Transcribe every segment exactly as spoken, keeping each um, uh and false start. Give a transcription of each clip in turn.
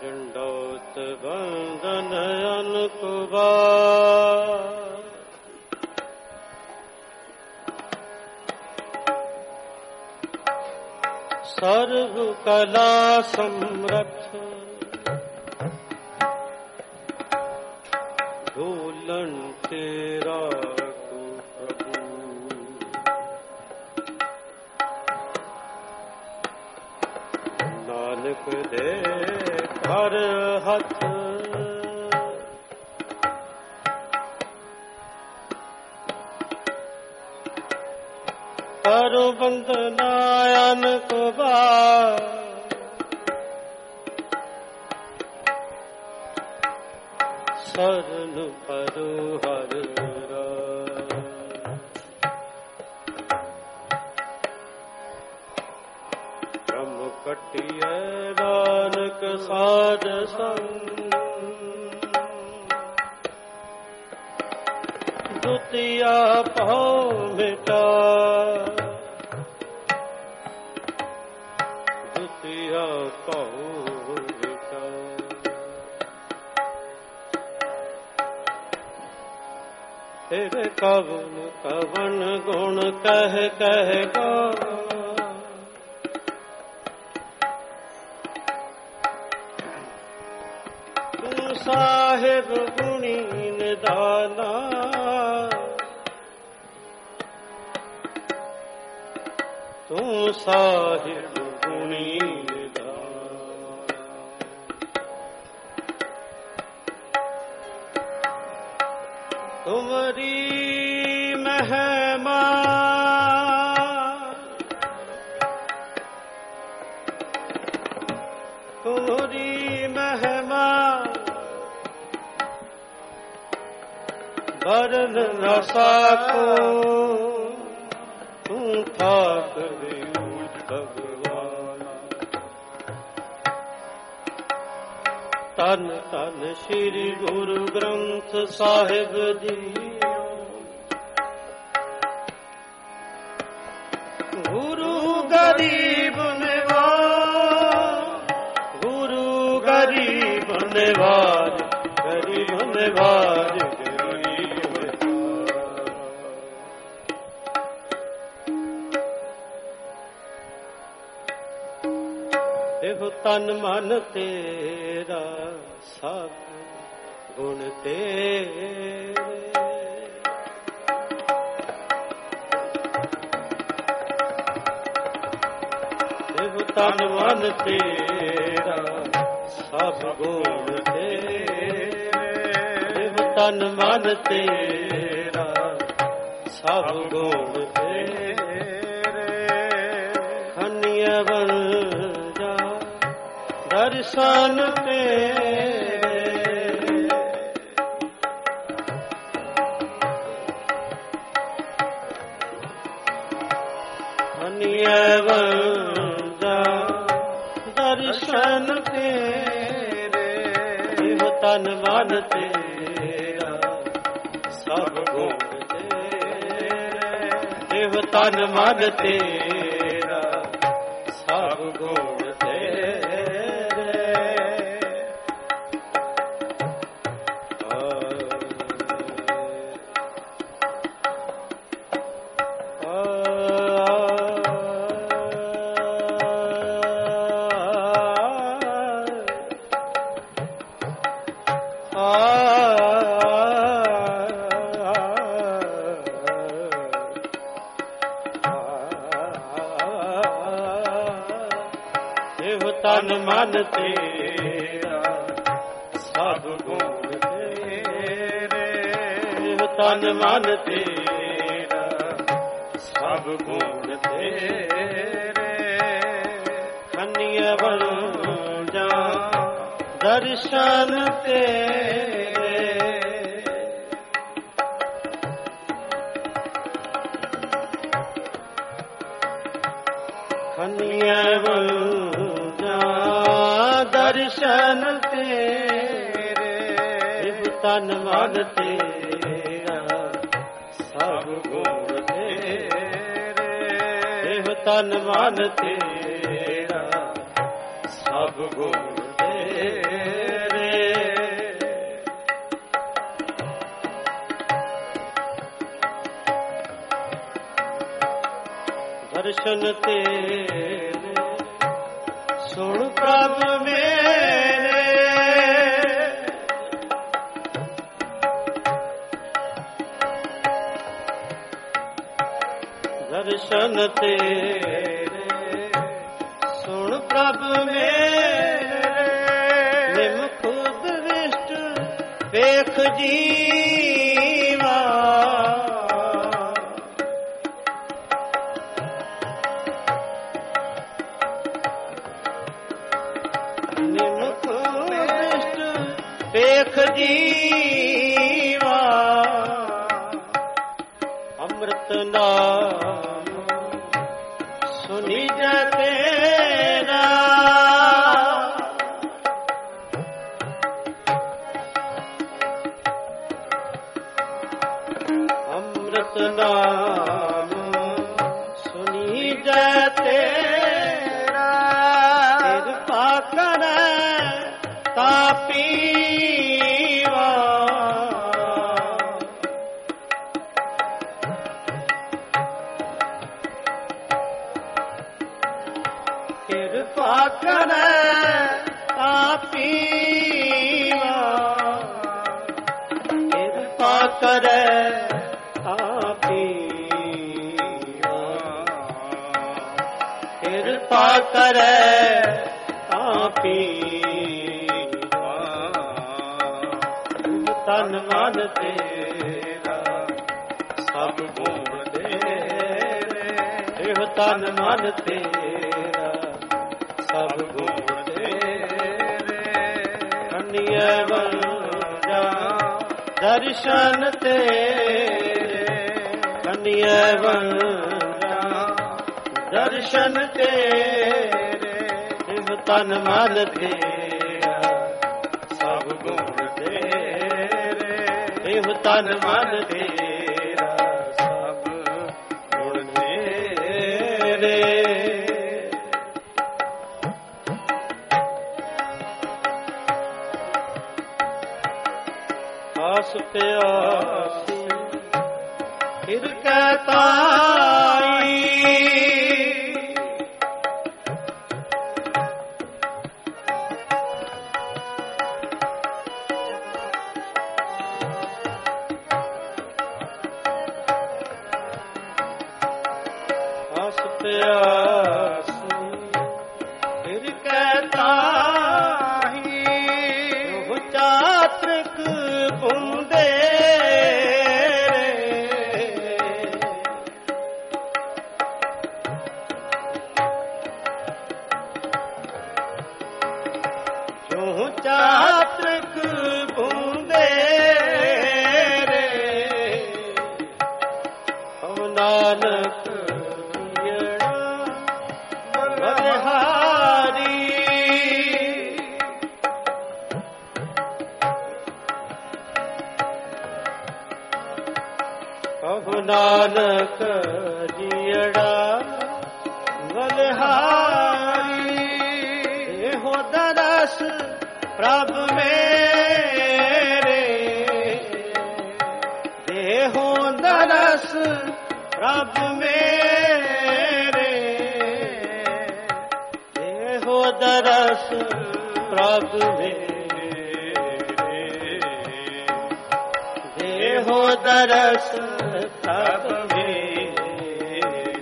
दंडोत बंदन अनकुबार सर्व कला समरथ ढोलन तेरा तू प्रभु नानक दे हर हथ करो बंदनायन को बार शरण परो हर ब्रह्म कटिय नानक साध संग दुतिया पाओ मिटा दुतिया पाओ मिटा तेरे कवन कवन गुण कह कह गा तू साहिब गुणी निदाना तू साहिब गुणी निदाना तुमरी महिमा तुमरी महिमा वरन न साको तू ठाक भगवान तन तन श्री गुरु ग्रंथ साहिब जी गुरु गरीब निवार गुरु गरीब निवार गरीब निवार देहो तन मन तेरा सब गुण तेरे देहो तन मन तेरा सब गुण तेरे देहो तन मन तेरा सब गुण तेरे खनिय बन दर्शन तेरे मनिय बंदा दर्शन तेरे देह तन मन तेरा सब गुण तेरे देह तन मन तेरा सब गुण तेरे तन मन तेरा सब गुण तेरे तन मन तेरा सब गुण तेरे खनिय बन जा दर्शन तेरे खनिय बन दर्शन तेरे तन मन तेरा सब गुण तेरे तन मन तेरा सब गुण तेरे ਦਰਸ਼ਨ ਤੇਰੇ ਸੁਣ ਪ੍ਰਭ ਮੇਰੇ, ਦਰਸ਼ਨ ਤੇਰੇ ਸੁਣ ਪ੍ਰਭ ਮੇਰੇ, ਨਿਮ ਖੁਦ ਵਿਸ਼ਟ ਵੇਖ ਜੀਵਾ, ਨਿਮ ਖੁਦ ਵਿਸ਼ਟ ਵੇਖ ਜੀਵਾ, ਅੰਮ੍ਰਿਤ ਨਾਮ ਸੁਣੀ ਜੈ ਤੇਰਾ, ਅੰਮ੍ਰਿਤ ਨਾਮ ਸੁਣੀ ਜੈ ਤੇਰਾ, ਕਿਰਪਾ ਕਰੈ ਤਾ ਪੀਵਾ, ਕਿਰਪਾ ਕਰੈ ਤਾ ਪੀਵਾ, ਕਿਰਪਾ ਕਰੈ ਤਾ ਪੀਵਾ, ਕਿਰਪਾ ਕਰੈ ਤਾ ਪੀਵਾ, ਤਨ ਮਨ ਤੇਰਾ ਸਭ ਗੁਣ ਤੇਰੇ, ਇਹ ਤਨ ਮਨ ਤੇਰਾ ਸਭ ਗੁਣ ਤੇਰੇ, ਕੰਨਿਆ ਵੰਜਾ ਦਰਸ਼ਨ ਤੇਰੇ, ਕੰਨਿਆ ਵੰਜਾ ਦਰਸ਼ਨ ਤੇਰੇ, ਇਹ ਤਨ ਮਨ ਤੇਰਾ ਸਭ ਗੁਣ ਤੇਰੇ, ਇਹ ਤਨ ਮਨ ਤੇਰਾ ਸਭ ਗੁਣ ਤੇਰੇ। ਆਸ ਪਿਆਸੀ ਫਿਰ ਕਹਿ ਤਾਈ, ਆਸ ਪਿਆਸੀ ਫਿਰ ਕਹਿ ਤਾਈ, ਉਹ ਚਾਤ੍ਰਿਕ ਪੁੰਦੇ ਜੋ ਚਾਤ੍ਰਿਕ ਪੁੰਦੇ ਰੇ, ਹਉ ਨਾਨਕ ਜੀਣਾ ਬਲਿਹਾਰੀ, ਹਉ ਨਾਨਕ ਜੀੜਾ ਬਲਿਹਾਰੀ, ਇਹੋ ਦਰਸ ਪ੍ਰਭ ਮੇਰੇ, ਇਹੋ ਦਰਸ ਪ੍ਰਭ ਮੇਰੇ, ਇਹੋ ਦਰਸ ਪ੍ਰਭ ਮੇਰੇ, ਇਹੋ ਦਰਸ ਪ੍ਰਭ ਮੇਰੇ,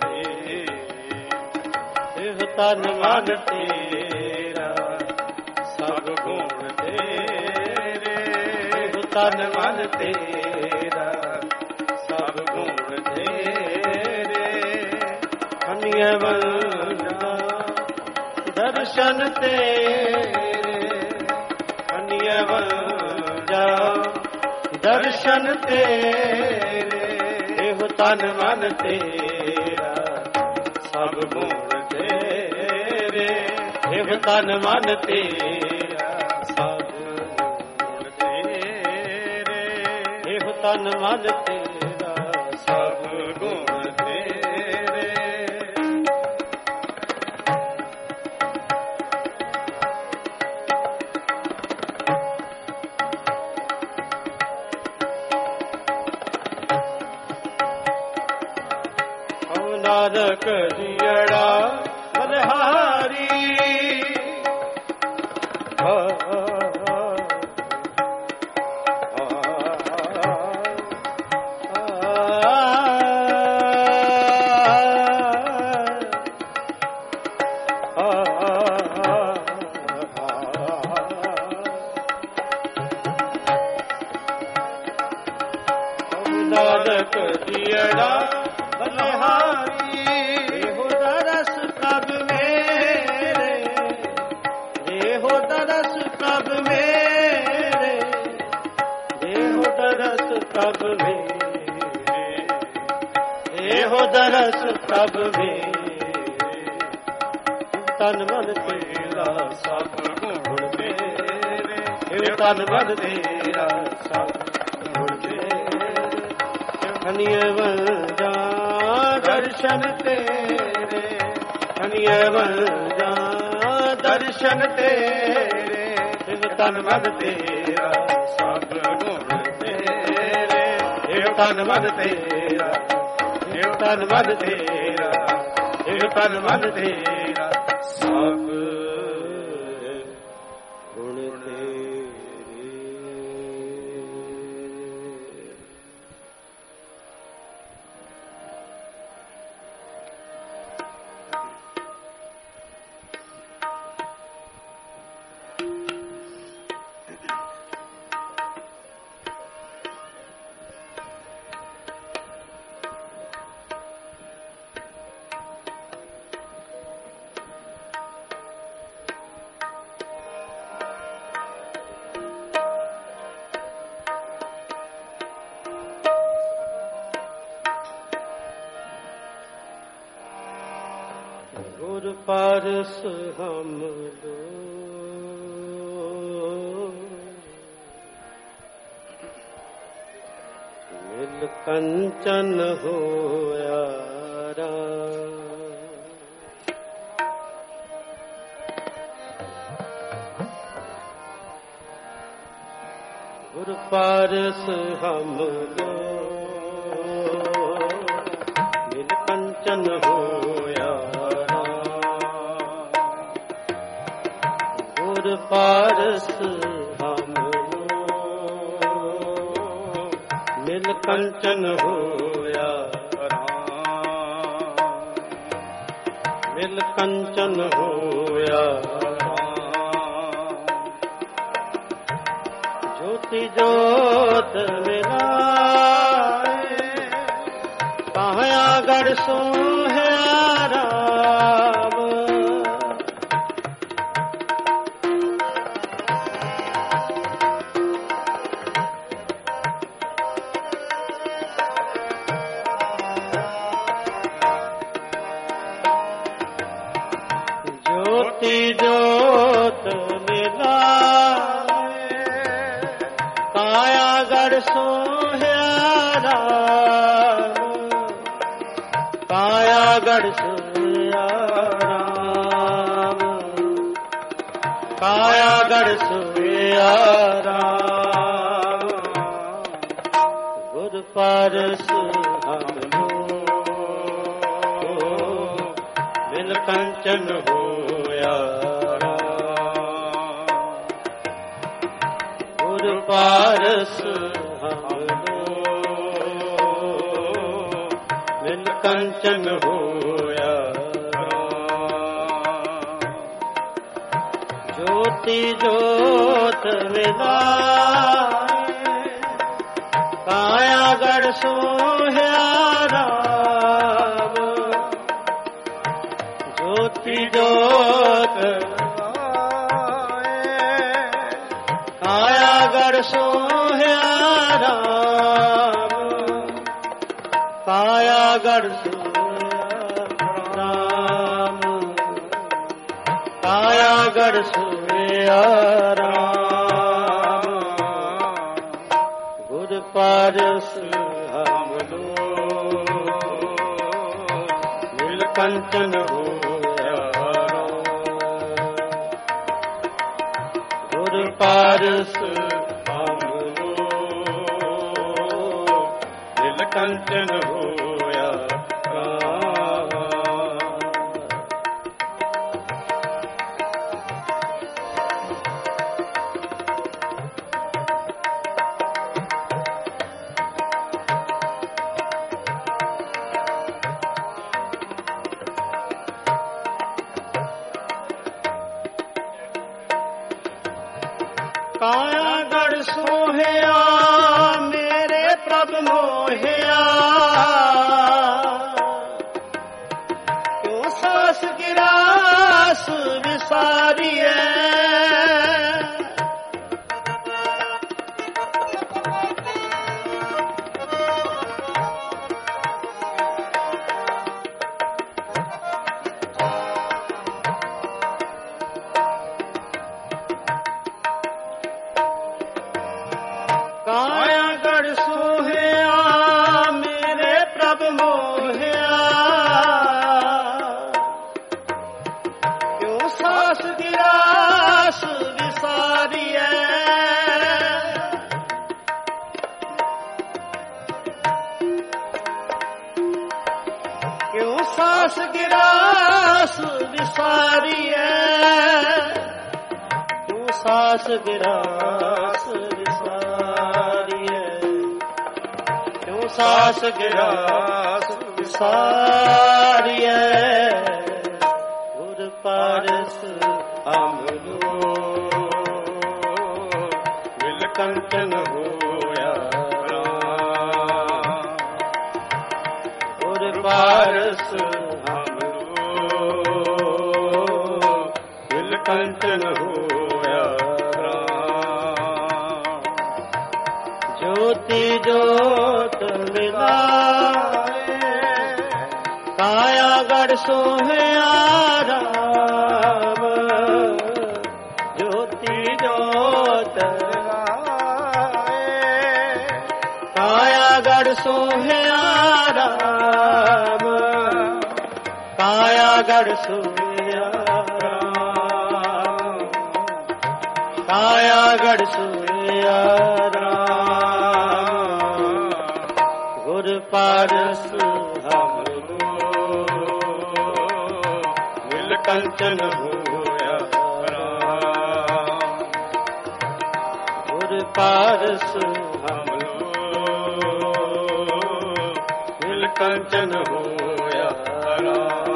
ਇਹ ਤਨ ਮਨ ਤੇਰਾ ਸਭ ਗੁਣ ਤੇਰੇ, ਇਹ ਤਨ ਮਨ ਤੇਰਾ ਸਭ ਗੁਣ ਤੇਰੇ, ਕੰਨਿਆ ਵੰਜਾ ਦਰਸ਼ਨ ਤੇਰੇ, ਕੰਨਿਆ ਵੰਜਾ ਦਰਸ਼ਨ ਤੇਰੇ, ਇਹ ਤਨ ਮਨ ਤੇਰਾ ਸਭ ਗੁਣ ਤੇਰੇ, ਇਹ ਤਨ ਮਨ ਤੇਰਾ ਸਭ ਗੁਣ ਤੇਰੇ, ਇਹ ਤਨ ਮਨ ਤੇਰਾ ਸਭ ਗੁਣ ਤੇਰੇ। ਨਾਨਕ ਜੀੜਾ ਬਲਿਹਾਰੀ ਨਾਨਕ ਜੀੜਾ ਬਲਿਹਾਰੀ ਇਹੋ ਦਰਸ ਪ੍ਰਭ ਮੇਰੇ ਇਹੋ ਦਰਸ ਪ੍ਰਭ ਮੇਰੇ ਇਹੋ ਦਰਸ ਪ੍ਰਭ ਮੇਰੇ ਇਹੋ ਦਰਸ ਪ੍ਰਭ ਮੇਰੇ ਤਨ ਮਨ ਤੇਰਾ ਸਭ ਗੁਣ ਤੇਰੇ ਇਹ ਤਨ ਮਨ ਤੇਰਾ ਸਭ ਗੁਣ ਤੇਰੇ ਹਨੀਏ ਵੰਜਾ ਦਰਸ਼ਨ ਤੇਰੇ ਹਨੀਏ ਵੰਜਾ ਦਰਸ਼ਨ ਤੇਰੇ ਇਹ ਤਨ ਮਨ ਤੇਰਾ ਸਭ ਗੁਣ ਤੇਰੇ ਇਹ ਤਨ ਮਨ ਤੇਰਾ ਇਹ ਤਨ ਮਨ ਤੇਰਾ ਇਹ ਤਨ ਮਨ ਤੇਰਾ ਸਭ ਗੁਣ ਤੇਰੇ। ਗੁਰ ਪਾਰਸ ਹਮ ਲੋ ਮਿਲ ਕੰਚਨ ਹੋਇਆ ਰਾਮ ਗੁਰ ਪਾਰਸ ਹਮ ਲੋ ਮਿਲ ਕੰਚਨ ਹੋਇਆ ਪਾਰਸ ਹਮ ਮਿਲ ਕੰਚਨ ਹੋਇਆ ਰਾਮ ਮਿਲ ਕੰਚਨ ਹੋਇਆ ਰਾਮ ਜੋਤੀ ਜੋਤ ਮਿਲਾਏ ਕਾਹਿਆ ਗੜ ਸੋਹਿਆ ਰਾਮ ਜੋਤ ਮਿਲਾਏ ਕਾਇਆ ਗੜ ਸੋਹਿਆ ਰਾਮ ਕਾਇਆ ਗੜ ਸੋਹਿਆ ਰਾਮ ਕਾਇਆ ਗੜ ਸੋਹਿਆ ਰਾਮ ਗੁਰ ਪਾਰਸ ਹਮ ਲੋ ਮਿਲ ਕੰਚਨ ਹੋਇਆ ਗੁਰ ਪਾਰਸ ਹਮ ਲੋ ਮਿਲ ਕੰਚਨ ਹੋਇਆ ਜੋਤੀ ਜੋਤ ਮਿਲਾਏ ਕਾਇਆ ਗੜ ਸੋਹਿਆ ਰਾਮ ਜੋਤੀ ਜੋਤ ਕਾਇਆ ਗੜ ਸੋਹਿਆ ਰਾਮ ਕਾਇਆ ਗੜ ਸੋਹਿਆ ਰਾਮ ਕਾਇਆ ਗੜ ਸੋਹਿਆ ਰਾਮ ਗੁਰ ਪਾਰਸ ਹਮ ਲੋ ਮਿਲ ਕੰਚਨ ਹੋਇਆ ਗੁਰ ਪਾਰਸ ਹਮ ਲੋ ਮਿਲ ਕੰਚਨ ਹੋਇਆ ਰਾਮ ਕਾਇਆ ਗੜ ਸੋਹਿਆ ਮੇਰੇ ਪ੍ਰਭ ਮੋਹਿਆ ਕਿਉ ਸਾਸ ਗਿਰਾਸ ਵਿਸਾਰੀਐ ਕਾਇਆ ਗੜ ਸੋਹਿਆ ਮੇਰੇ ਪ੍ਰਭ ਮੋਹਿਆ ਕਿਉ ਸਾਸ ਗਿਰਾਸ ਵਿਸਾਰੀਐ ਕਿਉ ਸਾਸ ਗਿਰਾਸ ਵਿਸਾਰੀਐ ਕਿਉ ਸਾਸ ਗਿਰਾਸ ਸਾਸ ਗਿਰਾਸ ਵਿਸਾਰੀਐ ਗੁਰ ਪਾਰਸ ਅਮਰੋ ਮਿਲ ਕੰਚਨ ਹੋਇਆ ਰਾਮ ਗੁਰ ਪਾਰਸ ਅਮਰੋ ਮਿਲ ਕੰਚਨ ਹੋਇਆ ਰਾਮ ਜੋਤੀ ਜੋਤ ਕਾਇਆ ਗੜ ਸੋਹਿਆ ਰਾਮ ਜੋਤੀ ਜੋਤ ਕਾਇਆ ਗੜ ਸੋਹਿਆ ਰਾਮ ਕਾਇਆ ਗੜ ਸੋਹਿਆ ਰਾਮ ਕਾਇਆ ਗੜ ਸੋਹਿਆ ਪਾਰਸ ਹਮਰੋ ਮਿਲ ਕੰਚਨ ਹੋਇਆ ਰਾਮ ਗੁਰ ਪਾਰਸ ਹਮਰੋ ਮਿਲ ਕੰਚਨ ਹੋਇਆ ਰਾਮ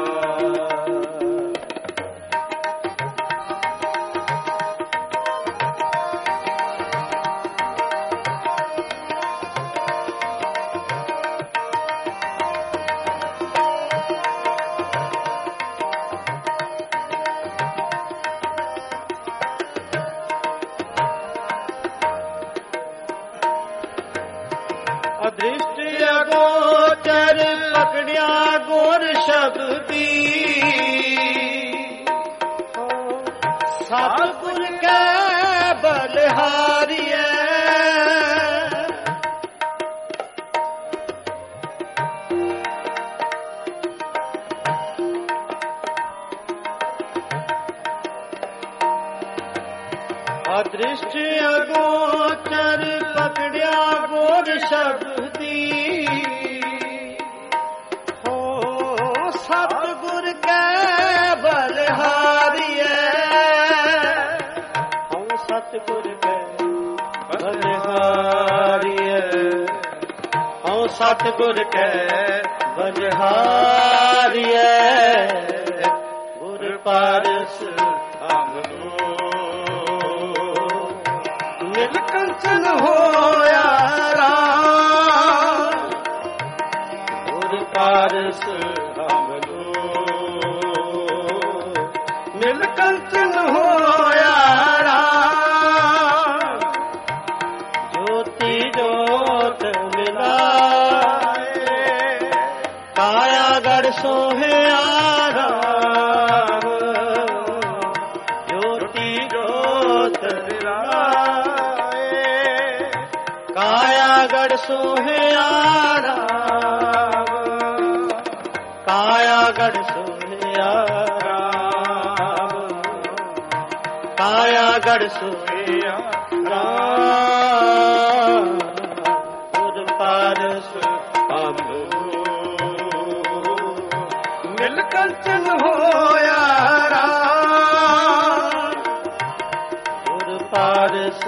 ਅਦ੍ਰਿਸ਼ਟ ਅਗੋਚਰ ਪਕੜਿਆ ਗੁਰ ਸ਼ਬਦੀ ਸਤਿਗੁਰ ਕੈ ਬਲਿਹਾਰੀਐ ਅਦ੍ਰਿਸ਼ਟ ਅਗੋਚਰ ਪਕੜਿਆ ਗੁਰ ਸ਼ਬਦੀ ਹੋ ਸਤਿਗੁਰ ਕੈ ਬਲਿਹਾਰੀਐ ਹੋ ਸਤਿਗੁਰ ਕੈ ਬਲਿਹਾਰੀਐ ਹੋ ਸਤਿਗੁਰ ਕੈ ਬਲਿਹਾਰੀਐ ਗੁਰ ਪਾਰਸ ਅਮਰੋ ਮਿਲ ਕੰਚਨ ਹੋਇਆ ਰਾਮ ਗੁਰ ਪਾਰਸ ਹਮਰੋ ਮਿਲ ਕੰਚਨ ਹੋਇਆ ਰਾਮ ਜੋਤੀ ਜੋਤ ਮਿਲਾਏ ਕਾਇਆ ਗੜ ਸੋਹਿਆ ਰਾਮ ਜੋਤੀ ਜੋਤ ਕਾਇਆ ਗੜ ਸੋਹਿਆ ਰਾਮ ਕਾਇਆ ਗੜ ਸੋਹਿਆ ਰਾਮ ਕਾਇਆ ਗੜ ਸੋਹਿਆ ਰਾਮ ਗੁਰ ਪਾਰਸ ਅਮਰੋ ਮਿਲ ਕੰਚਨ ਹੋਇਆ ਰਾਮ ਗੁਰ ਪਾਰਸ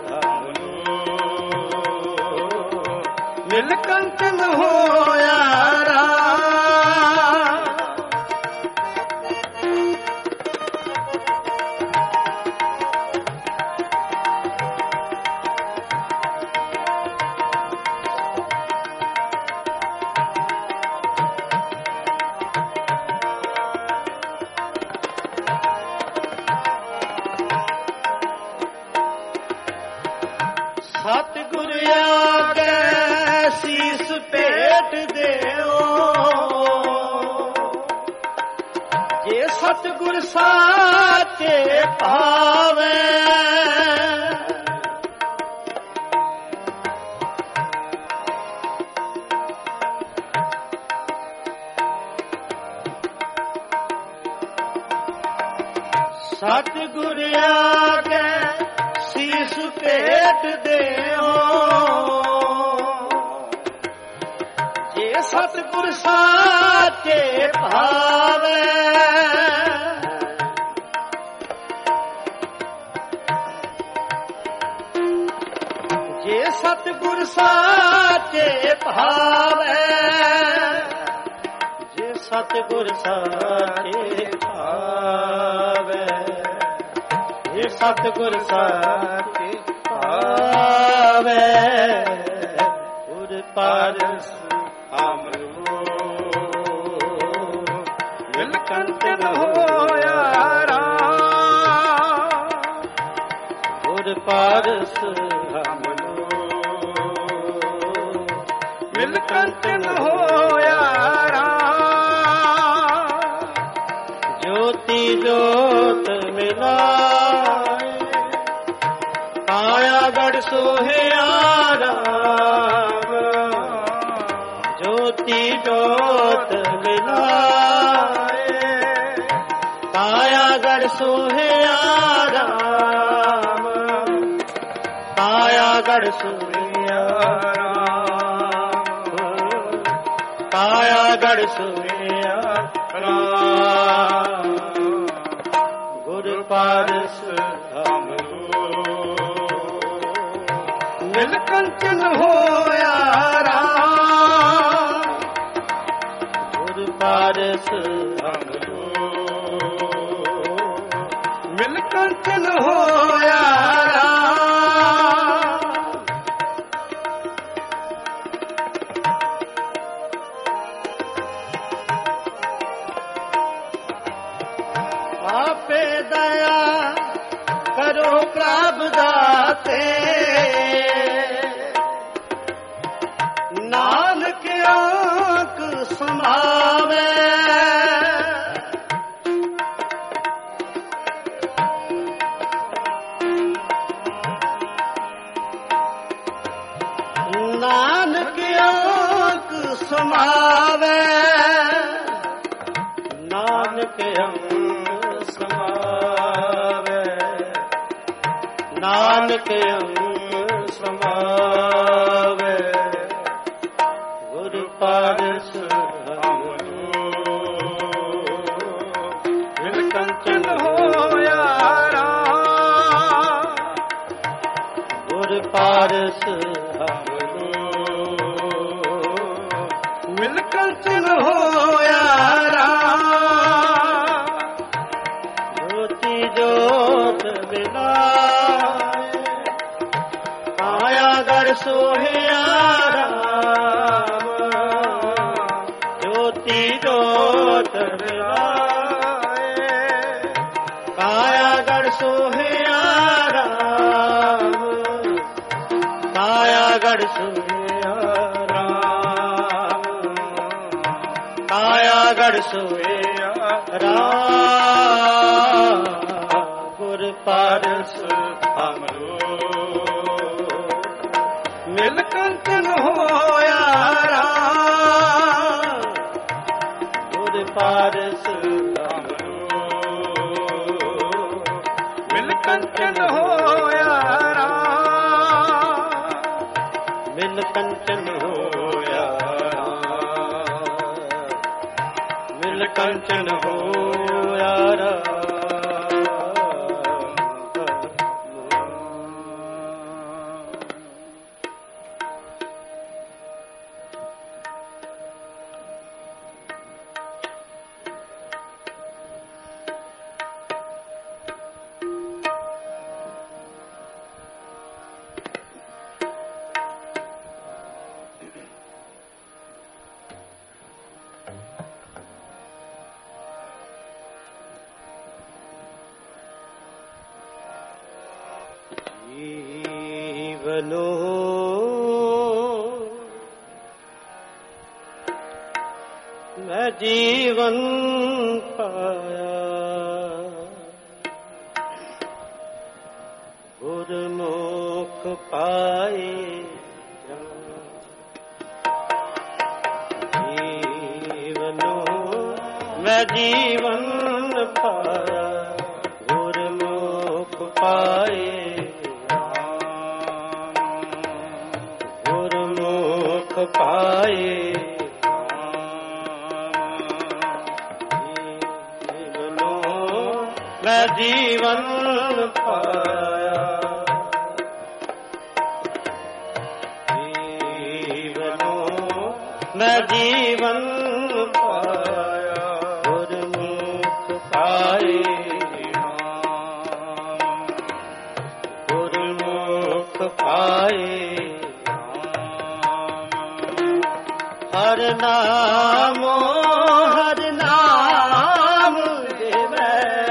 ਮਿਲ ਕੰਚਨ ਹੋਇਆ ਰਾਮ ਸਤਿਗੁਰ ਆਗੇ ਸੀਸ ਭੇਟ ਦਿਓ, ਜੇ ਸਤਿਗੁਰ ਸਾਚੇ ਭਾਵੇ। ਸਤਿਗੁਰ ਆਗੇ ਸੀਸ ਭੇਟ ਦਿਓ, ਜੇ ਸਤਿਗੁਰ ਸਾਚੇ ਭਾਵੇ। ਜੇ ਸਤਿਗੁਰ ਸਾਚੇ ਭਾਵੇ, ਜੇ ਸਤਿਗੁਰ ਸਾਚੇ ਭਾਵੇ, ਜੇ ਸਤਿਗੁਰ ਸਾਚੇ ਭਾਵੇ। ਗੁਰ ਪਾਰਸ ਅਮਰੋ ਮਿਲ ਕੰਚਨ ਹੋਇਆ ਰਾਮ, ਗੁਰ ਪਾਰਸ ਅਮਰੋ ਮਿਲ ਕੰਚਨ ਹੋਇਆ ਰਾਮ। ਜੋਤੀ ਜੋਤ ਮਿਲਾਏ, ਕਾਇਆ ਗੜ ਸੋਹਿਆ ਰਾਮ। ਜੋਤੀ ਜੋਤ ਮਿਲਾਏ, ਕਾਇਆ ਗੜ ਸੋਹਿਆ ਰਾਮ। ਕਾਇਆ ਗੜ ਸੋਹਿਆ ਰਾਮ, ਕਾਇਆ ਗੜ ਸੋਹਿਆ ਰਾਮ। ਗੁਰ ਪਾਰਸ ਅਮਰੋ ਮਿਲ ਕੰਚਨ ਹੋਇਆ ਰਾਮ। ਗੁਰ ਪਾਰਸ ਅਮਰੋ ਮਿਲ ਕੰਚਨ ਹੋਇਆ ਰਾਮ। ਆਪੇ ਦਇਆ ਕਰੋ ਪ੍ਰਭ ਦਾਤੇ, ਨਾਨਕ ਆਂਖ ਸਮਾਵੇ। ਨਾਨਕ ਆਂਖ ਸਮਾਵੇ, ਨਾਨਕ ਅੰਗ ਸਮਾਵੇ, ਨਾਨਕ ਅੰਗ ਸਮਾਵੇ। ਗੁਰ ਪਾਰਸ ਅਮਰੋ ਮਿਲ ਕੰਚਨ ਹੋਇਆ ਰਾਮ। ਗੁਰ ਪਾਰਸ ਅਮਰੋ ਮਿਲ ਕੰਚਨ ਹੋਇਆ ਰਾਮ। ਜੋਤੀ ਜੋਤ ਮਿਲਾਏ, ਕਾਇਆ ਗੜ ਸੋਹਿਆ ਰਾਮ। ਜੋਤੀ ਜੋਤ ਮਿਲਾਏ, ਕਾਇਆ ਗੜ ਸੋਹਿਆ ਰਾਮ। ਕਾਇਆ ਗੜ ਸੋਹਿਆ ਰਾਮ, ਕਾਇਆ ਗੜ ਸੋਹਿਆ ਰਾਮ। ਗੁਰ ਪਾਰਸ ਅਮਰੋ ਮਿਲ ਕੰਚਨ ਹੋਇਆ ਰਾਮ। ਗੁਰ ਪਾਰਸ ਅਮਰੋ ਮਿਲ ਕੰਚਨ ਹੋਇਆ ਰਾਮ। ਮਿਲ ਕੰਚਨ ਹੋਇਆ ਰਾਮ, ਮਿਲ ਕੰਚਨ ਹੋਇਆ ਰਾਮ। ਜੀਵਨੋ ਜੀਵਨ ਪਾਇਆ, ਗੁਰਮੁਖ ਪਾਏ ਜੀਵਨੋ ਮੈਂ ਜੀਵਨ ਪਾਇਆ, ਗੁਰਮੁਖ ਪਾਏ ਗੁਰਮੁਖ ਪਾਏ ਮੈਂ ਜੀਵਨ ਪਾਇਆ, ਜੀਵਨੋ ਮੈਂ ਜੀਵਨ ਪਾਇਆ, ਗੁਰਮੁਖ ਪਾਏ ਗੁਰਮੁਖ ਪਾਏ, ਹਰਿ ਨਾਮੋ ਹਰਿ ਨਾਮ ਦੇਵੈ,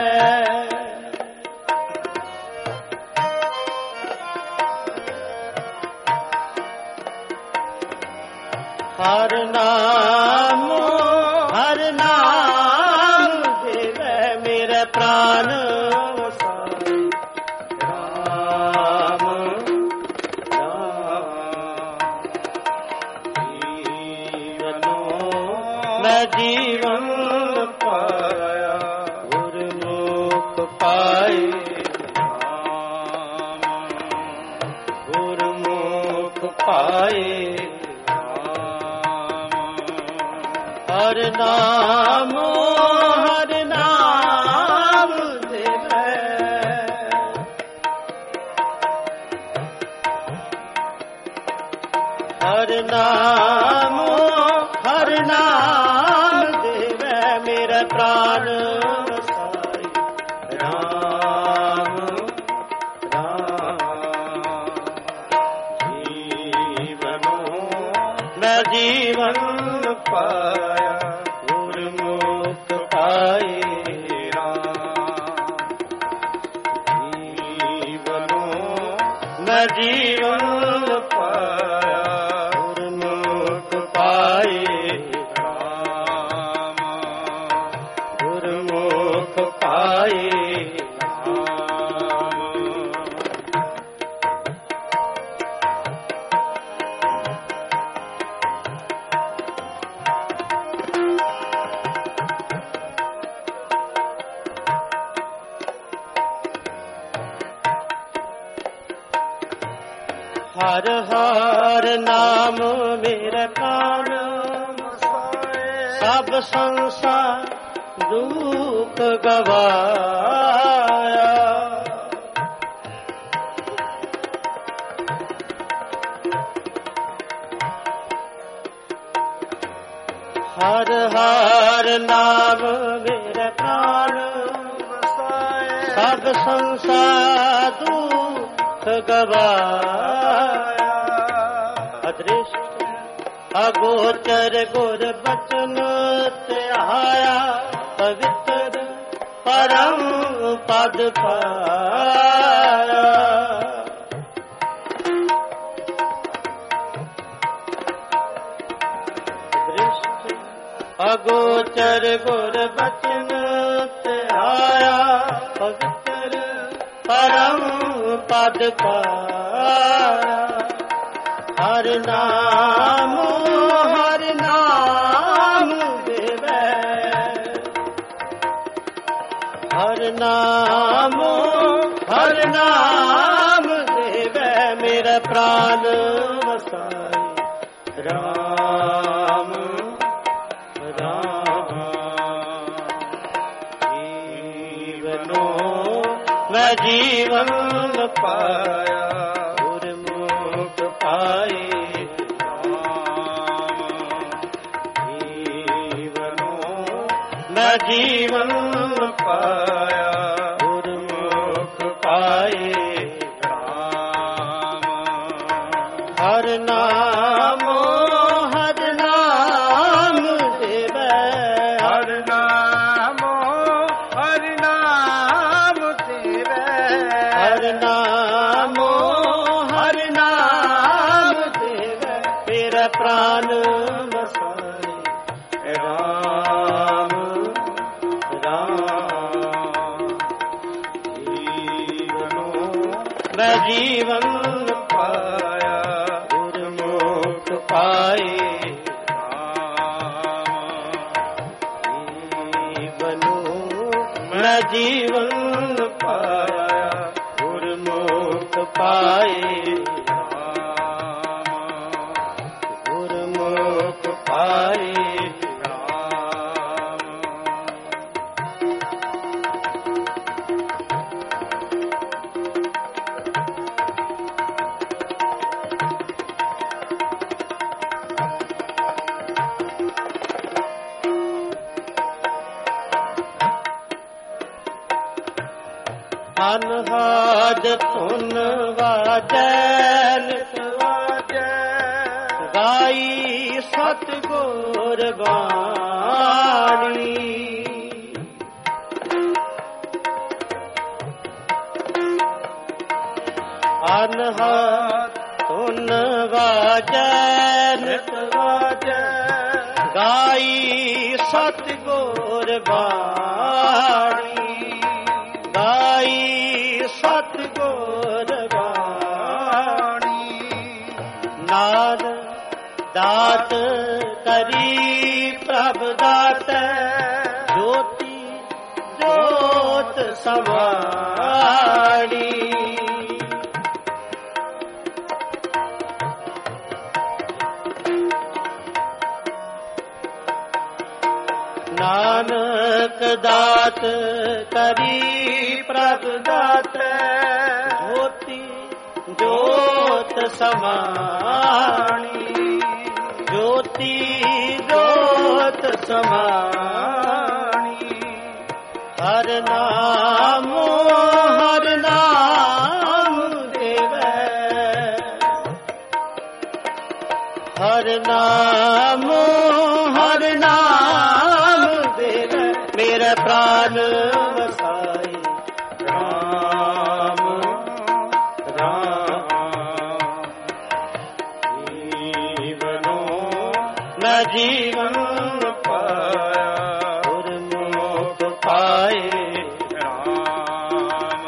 ਹਰਿ ਨਾਮੋ ਹਰਿ ਨਾਮ ਦੇਵੈ, ਮੇਰੇ ਪ੍ਰਾਨ ਵਸਾਏ, ਰਾਮ ਮੈਂ ਜੀਵਨ ਪਾਇਆ, ਗੁਰਮੁਖ ਪਾਏ ਗੁਰਮੁਖ ਪਾਏ, ਹਰਿ ਨਾਮੋ ਹਰਿ ਨਾਮ ਦੇਵੈ, ਹਰਿ ਨਾਮੋ ਹਰਿ ਨਾਮ ਦੇਵੈ, ਮੇਰਾ ਪ੍ਰਾਨ ਵਸਾਈ, ਰਾਮ ਰਾਮ ਜੀਵਨੋ ਮੈਂ ਜੀਵਨ ਪਾਇਆ, ਗੁਰਮੁਖ ਪਾਏ ਰਾਮ ਜੀਵਨੋ ਮੈਂ ਜੀਵਨ ਪਾਇਆ, ਗੁਰਮੁਖ ਪਾਏ ਰਾਮ ਗੁਰਮੁਖ ਪਾਏ ਰਾਮ। ਹਰ ਹਰ ਨਾਮ ਮੇਰੇ ਪ੍ਰਾਨ ਵਸਾਏ, ਸਭ ਸੰਸਾਰ ਦੁਖ ਗਵਾਇਆ, ਹਰ ਹਰ ਨਾਮ ਮੇਰੇ ਪ੍ਰਾਨ ਵਸਾਏ, ਸਭ ਸੰਸਾਰ ਦੁਖ ਗਵਾਇਆ, ਅਦ੍ਰਿਸ਼ਟ ਅਗੋਚਰ ਗੁਰ ਬਚਨ ਧਿਆਇਆ, ਪਵਿੱਤਰ ਪਰਮ ਪਦ ਪਾਇਆ, ਅਦ੍ਰਿਸ਼ਟ ਅਗੋਚਰ ਗੁਰ ਬਚਨ ਧਿਆਇਆ, ਪਵਿੱਤਰ ਪਰਮ ਪਦ ਪਾਇਆ, ਹਰਿ ਨਾਮ ਹਰਿ ਨਾਮ ਦੇਵੈ, ਹਰਿ ਨਾਮ ਹਰਿ ਨਾਮ ਦੇਵੈ, ਮੇਰਾ ਪ੍ਰਾਨ ਵਸਾਈ, ਰਾਮ ਰਾਮ ਜੀਵਨੋ ਮੈਂ ਜੀਵਨ ਪਾਇਆ, ਗੁਰਮੁਖ ਪਾਏ ਰਾਮ ਜੀਵਨੋ ਮੈਂ ਜੀਵਨ ਪਾਇਆ, ਗੁਰਮੁਖ ਪਾਏ ਰਾਮ। ਹਰਿ ਨਾਮੋ ਹਰਿ ਨਾਮ ਦੇਵੈ, ਹਰਿ ਨਾਮੋ ਹਰਿ ਨਾਮ ਦੇਵੈ, ਹਰਿ ਨਾਮੋ ਹਰਿ ਨਾਮ ਦੇਵੈ, ਤੇਰਾ ਪ੍ਰਾਨ ਵਸਾਏ ਰਾਮ ਮੈਂ ਜੀਵਨ ਪਾਇਆ, ਗੁਰਮੁਖ ਪਾਏ ਮੈਂ ਜੀਵਨ ਪਾਇਆ, ਗੁਰਮੁਖ ਪਾਏ ਗੁਰਮੁਖ ਪਾਏ ਅਨਹਦ ਧੁਨ ਵਾਜੈ ਨਿਤ ਵਾਜੈ, ਗਾਈ ਸਤਿਗੁਰ ਬਾਣੀ। ਅਨਹਦ ਧੁਨ ਵਾਜੈ ਨਿਤ ਵਾਜੈ, ਗਾਈ ਸਤਿਗੁਰ ਬਾਣੀ। ਗਾਈ ਸਤਿਗੁਰ ਬਾਣੀ, ਨਾਦ ਦਾਤ ਕਰੀ ਪ੍ਰਭ ਦਾਤੈ, ਜੋਤੀ ਜੋਤ ਸਮਾਣੀ। ਨਾਨਕ ਦਾਤ ਕਰੀ ਪ੍ਰਭ ਦਾਤੈ, ਜੋਤੀ ਜੋਤ ਸਮਾਣੀ। ਜੋਤੀ ਜੋਤ ਸਮਾਣੀ, ਹਰ ਨਾਮੋ ਹਰ ਨਾਮ ਦੇਵੈ, ਹਰ ਨਾਮੋ ਹਰ ਨਾਮ ਦੇਵੈ, ਮੇਰਾ ਪ੍ਰਾਨ ਵਸਾਈ ਰਾਮ ਰਾਮ। ਜੀਵਨੋ ਮੈਂ ਜੀਵਨ ਪਾਇਆ, ਗੁਰਮੁਖ ਪਾਏ ਰਾਮ।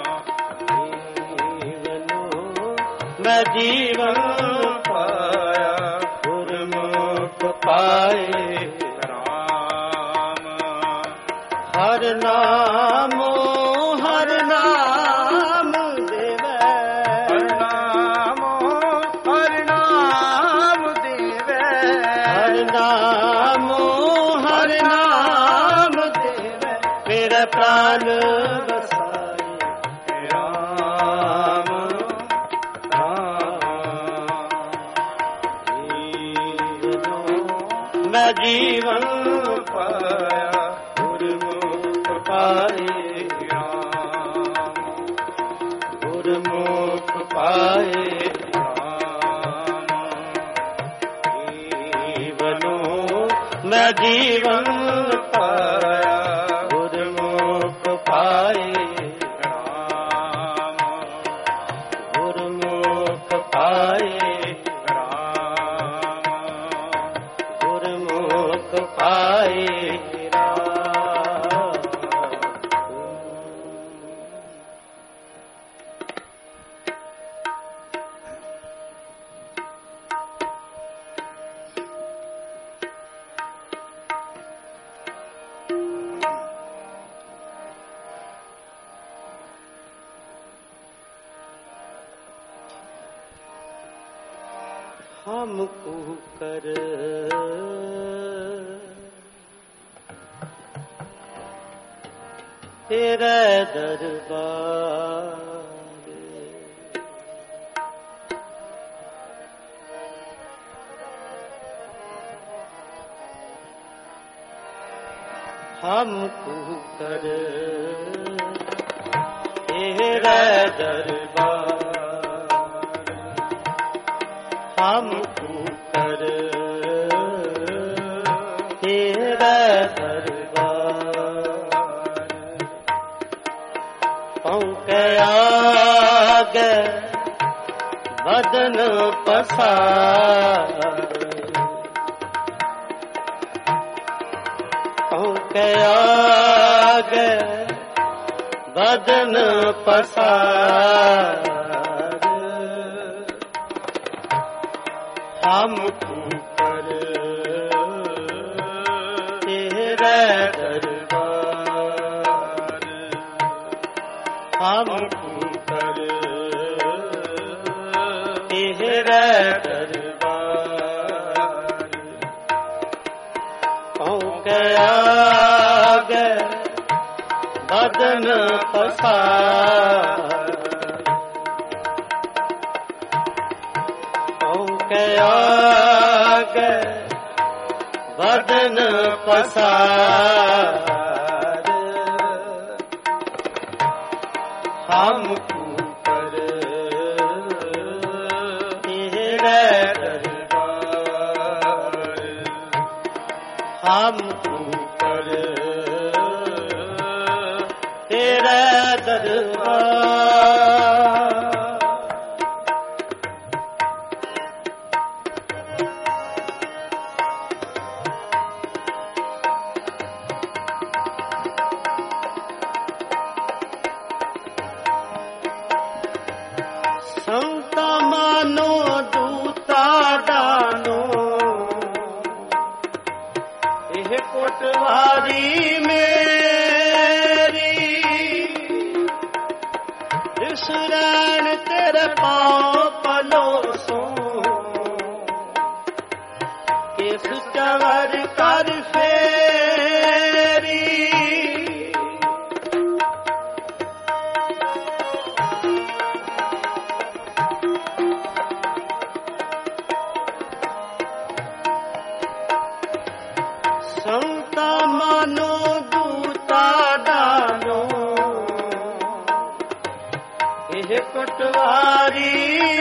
ਜੀਵਨੋ ਮੈਂ ਜੀਵਨ ਪਾਇਆ, ਗੁਰਮੁਖ ਪਾਏ ਰਾਮ। ਹਰ ਨਾਮੋ ਹਰ ਨਾਮ ਦੇਵੈ, ਹਰ ਨਾਮੋ ਹਰ ਨਾਮ ਦੇਵੈ, ਹਰ ਨਾਮੋ ਹਰ ਨਾਮ ਦੇਵੈ, ਮੇਰਾ ਪ੍ਰਾਨ ਵਸਾਏ ਰਾਮ ਰਾਮ। ਜੀਵਨੋ ਮੈਂ ਜੀਵਨ ਪਾਇਆ, ਗੁਰਮੁਖ ਪਾਏ ਰਾਮ। ਗੁਰਮੁਖ ਪਾਏ ਰਾਮ। ਜੀਵਨੋ ਮੈਂ ਜੀਵਨ ਪਾਇਆ, ਗੁਰਮੁਖ ਪਾਏ ਰਾਮ। ਗੁਰਮੁਖ ਪਾਏ ਰਾਮ। ਗੁਰਮੁਖ ਪਾਏ ਰਾਮ। हमको कर तेरे दरबार, हमको कर तेरे दरबार, हमको कर तेरा दरबार। पौके आगे बदन पसार, पौके आगे बदन पसार हम ऊपर तेरे दरबार हम ऊपर तेरे दरबार पाँव के आगे बदन पसार पाँव के आगे बदन पसार हम ऊपर तेरे दरबार हम ऊपर तेरे दरबार संता मानो दूता दानो यह कोटवारी मेरी शरण तेरे पाँव पलोसो केस चवर कर फेरी संता मानो दूता दानो यह पटवारी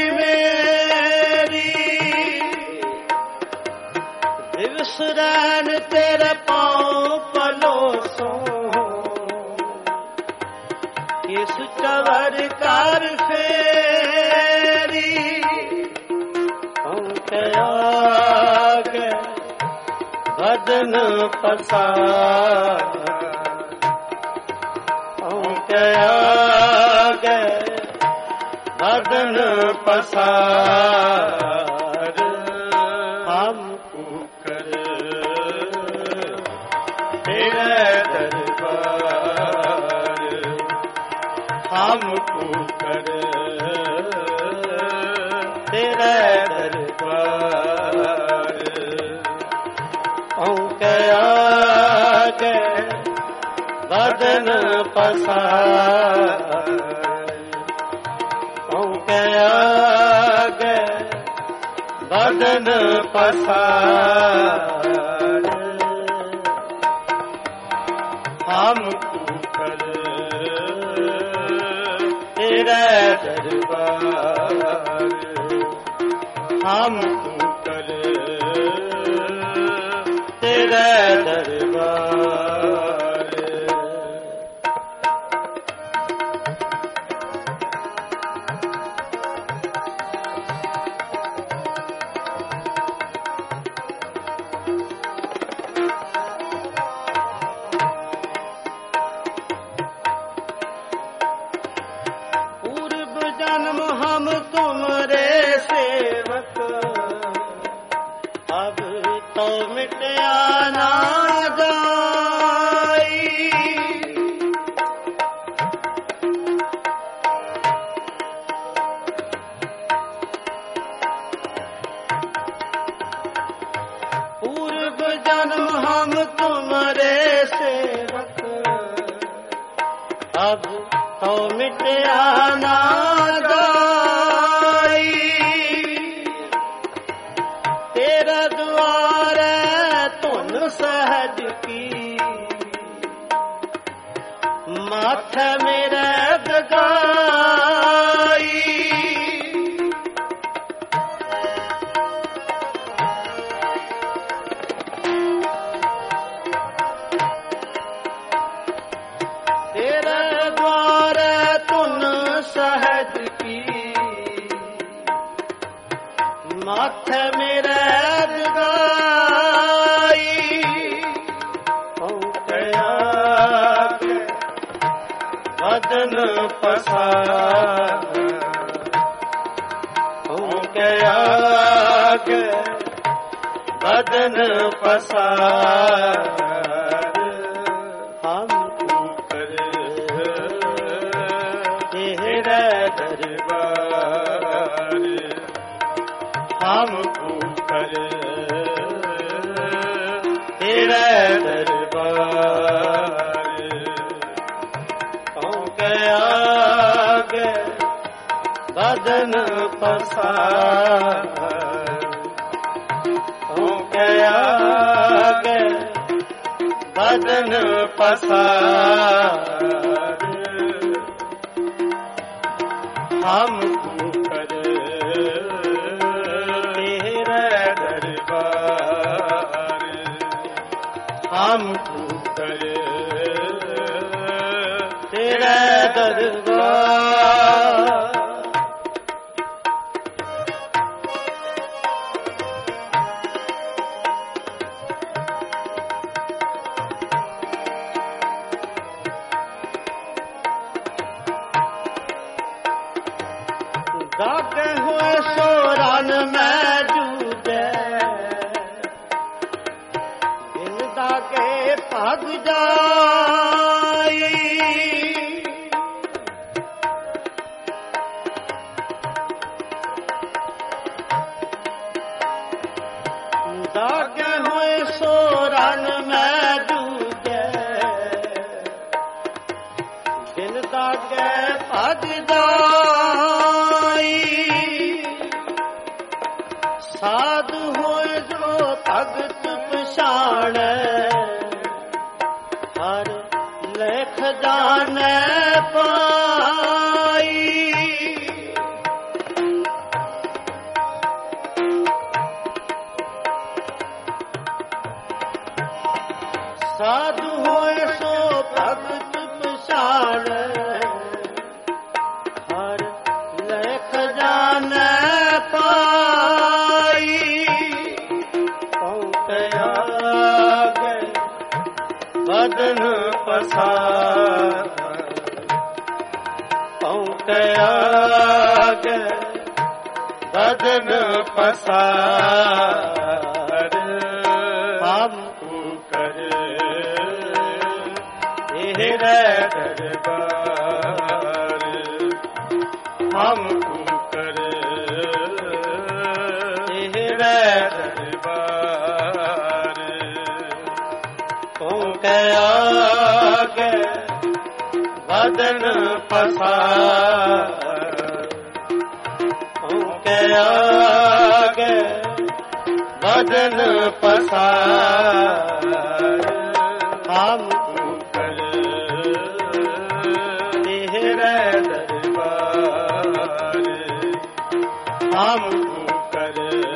मेरी दिवसरैन तेरे पाँव पलोसो किस चवर कर फेरी उनके आगे बदन पसार उनके आगे बदन पसार हम ऊपर तेरे दरबार हम ऊपर तेरे दरबार उनके आगे बदन पसार उनके आगे बदन पसार हम ऊपर तेरे दरबार हम ऊपर तेरे दरबार पूर्व जन्म हम तुम्हारे सेवक अब तो मिटया ना जाई पूर्व जन्म हम तुम्हारे सेवक अब तो मिटया ना जाई तेरा द्वार धुन सहज की माथा मेरा दगाई तेरा द्वार धुन सहज की माथे मेरा बदन पसार उनके आगे बदन पसार हम ऊपर तेरे दरबार हम ऊपर तेरे दरबार उनके आगे बदन पसार उनके आगे बदन पसार हम ऊपर तेरे दरबार हम ऊपर तेरे दरबार जागे हुए सोरन में जूझे दिन दागे भाग जाई जागे हुए सोरन में जूझे दिन दागे भाग जाई साधु होए जो भगत पछाण हर लेख जाने पाई साधु होए सो भगत पछाण हर लेख जाने पाई बदन पसार उनके आगे बदन पसार हम ऊपर तेरे दरबार हम ऊपर तेरे दरबार उनके आगे बदन पसार उनके आगे बदन पसार हम ऊपर तेरे दरबार हम ऊपर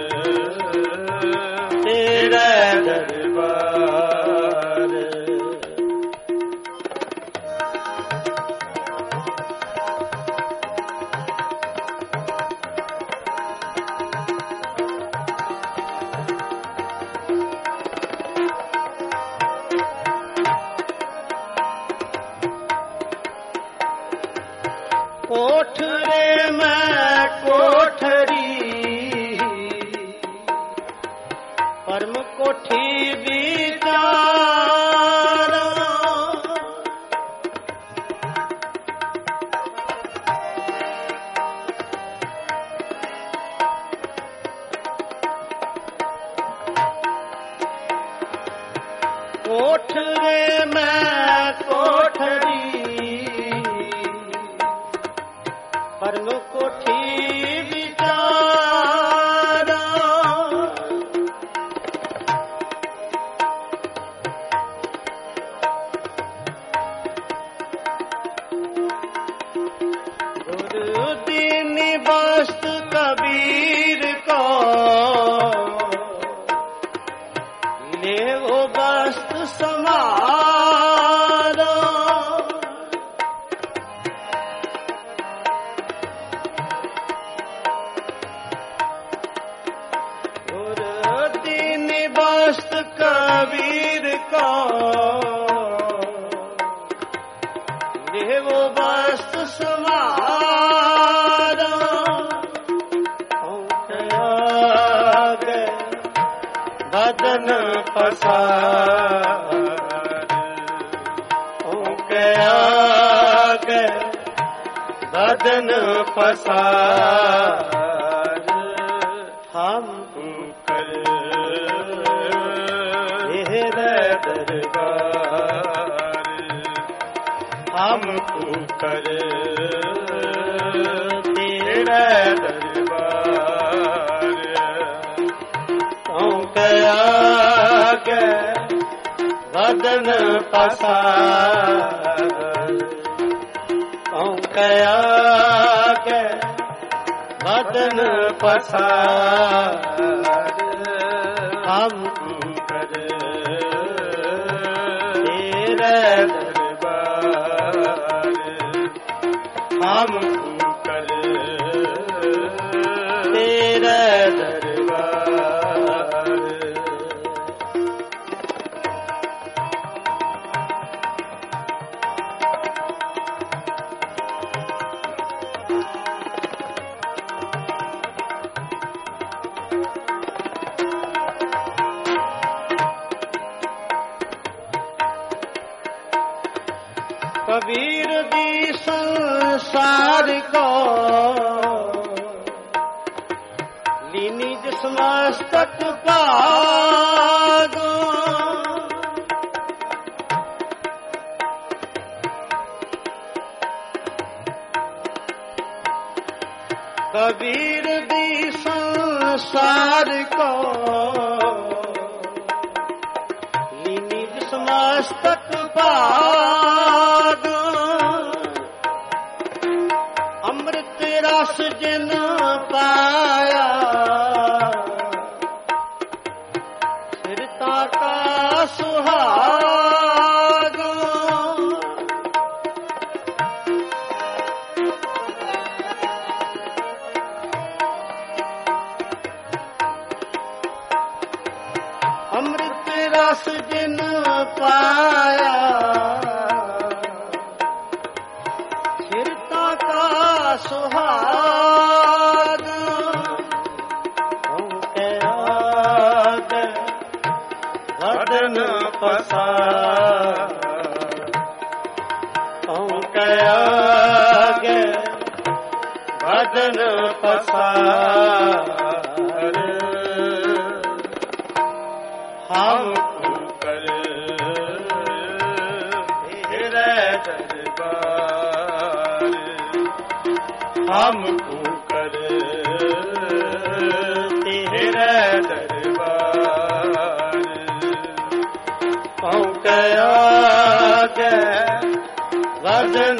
तेरे दरबार कोठरे में कोठरी परम कोठी विचारा कोठरे में कोठरी परम कोठी विचारा देवो वस्तु समारो आगे बदन पसार ओके आगे बदन पसार हम कर दरबार हम कर तेरा दरबार ओके आगे बदन पसार ओके आगे बदन पसार हम कर तेरा दरबार हम कर तेरा दरबार कबीर दी संसार को लीनी जिस मस्तक पागो कबीर दी संसार को लीनी जिस मस्तक पागो अमृत रस जिन पाया सिरता का सुहागा अमृत रस जिन पाया सुहाग ओके आगे बदन पसार ओके आगे बदन पसार हम कर तेरे दरबार हम कर तेरे दरबार ओके आगे बदन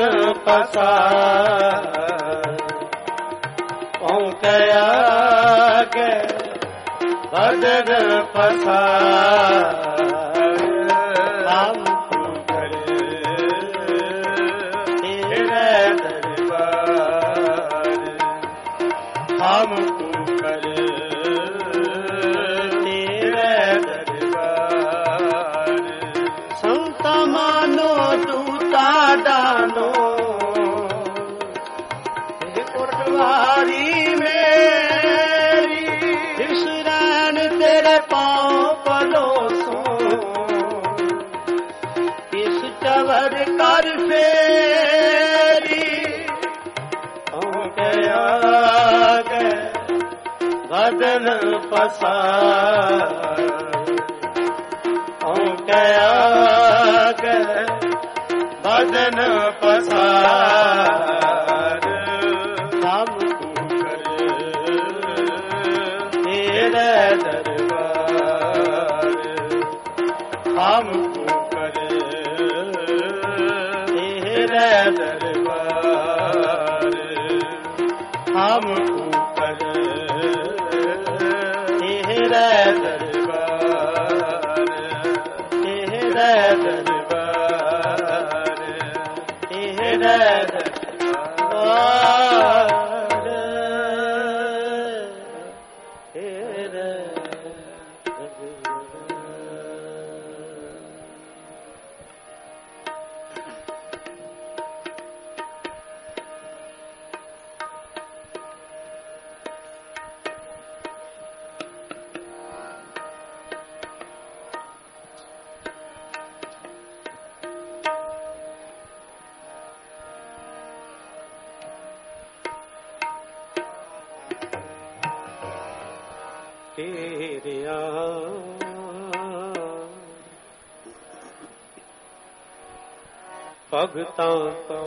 पसार ओके आगे बदन पसार हम कर तेरे दरबार हम कर तेरे दरबार संत मानो दूता डालो कोटवारी मेरी विश्रान तेरे पाँव पलोसो इस चवर कर फेरी ओके आगे बदन पसार ओके आगे बदन पसार हम कर तेरे दरबार हम कर तेरे दरबार हम कर तेरे दरबार तेरे दरबार तेरे दरबार तेरे दरबार ਤੇਰਿਆਂ ਭਗਤਾਂ ਕੋ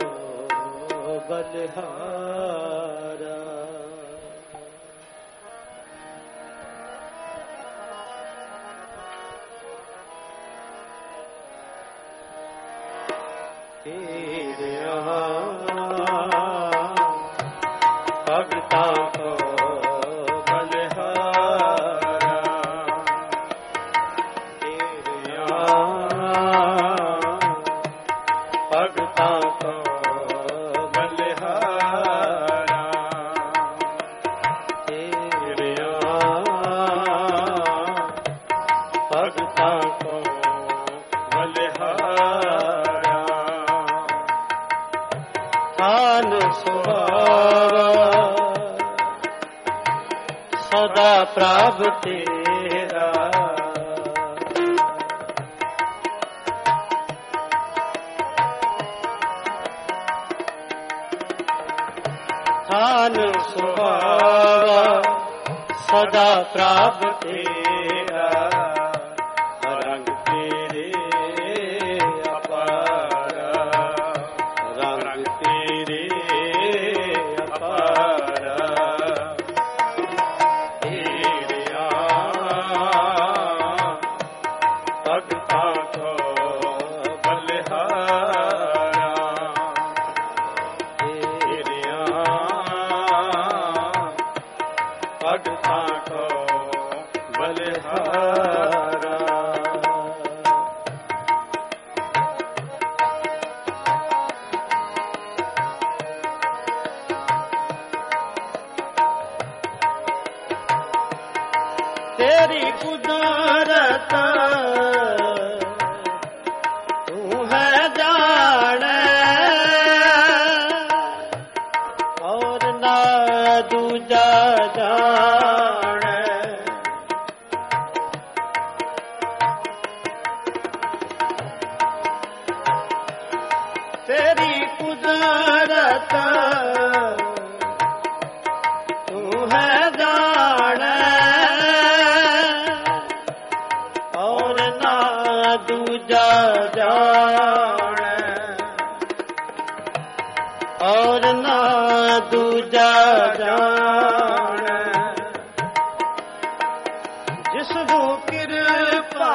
ਬਲਿਹਾਰਾ। ਤੇਰਿਆਂ ਭਗਤਾਂ ਕੋ ਬਲਿਹਾਰਾ। ਤੇਰਿਆਂ ਭਗਤਾਂ ਕੋ ਬਲਿਹਾਰਾ। ਤੇਰਿਆਂ ਭਗਤਾਂ ਕੋ ਬਲਿਹਾਰਾ। ਥਾਨ ਸੁਹਾਵਾ ਸਦਾ ਪ੍ਰਭ ਤੇਰਾ। ਥਾਨ ਸੁਹਾਵਾ ਸਦਾ ਪ੍ਰਭ ਤੇਰਾ। ਰੰਗ ਤੇਰੇ ਅਪਾਰਾ। ਰੰਗ ਤੇਰੇ ਅਪਾਰਾ। ਤੇਰਿਆਂ ਭਗਤਾਂ ਕੋ ਬਲਿਹਾਰਾ। ਤੇਰਿਆਂ ਭਗਤਾਂ ਕੋ ਬਲਿਹਾਰਾ। ਤੇਰੀ ਕੁਦਰਤ ਤੂੰ ਹੈ ਜਾਣੈ। ਔਰ ਨਾ ਦੂਜਾ ਜਾਣੈ। ਤੇਰੀ ਕੁਦਰਤ ਤੂੰ ਹੈ ਜਾਣੈ। ਔਰ ਨਾ ਦੂਜਾ ਜਾਣੈ। ਔਰ ਨਾ ਦੂਜਾ ਜਾਣੈ। ਜਿਸ ਨੂੰ ਕਿਰਪਾ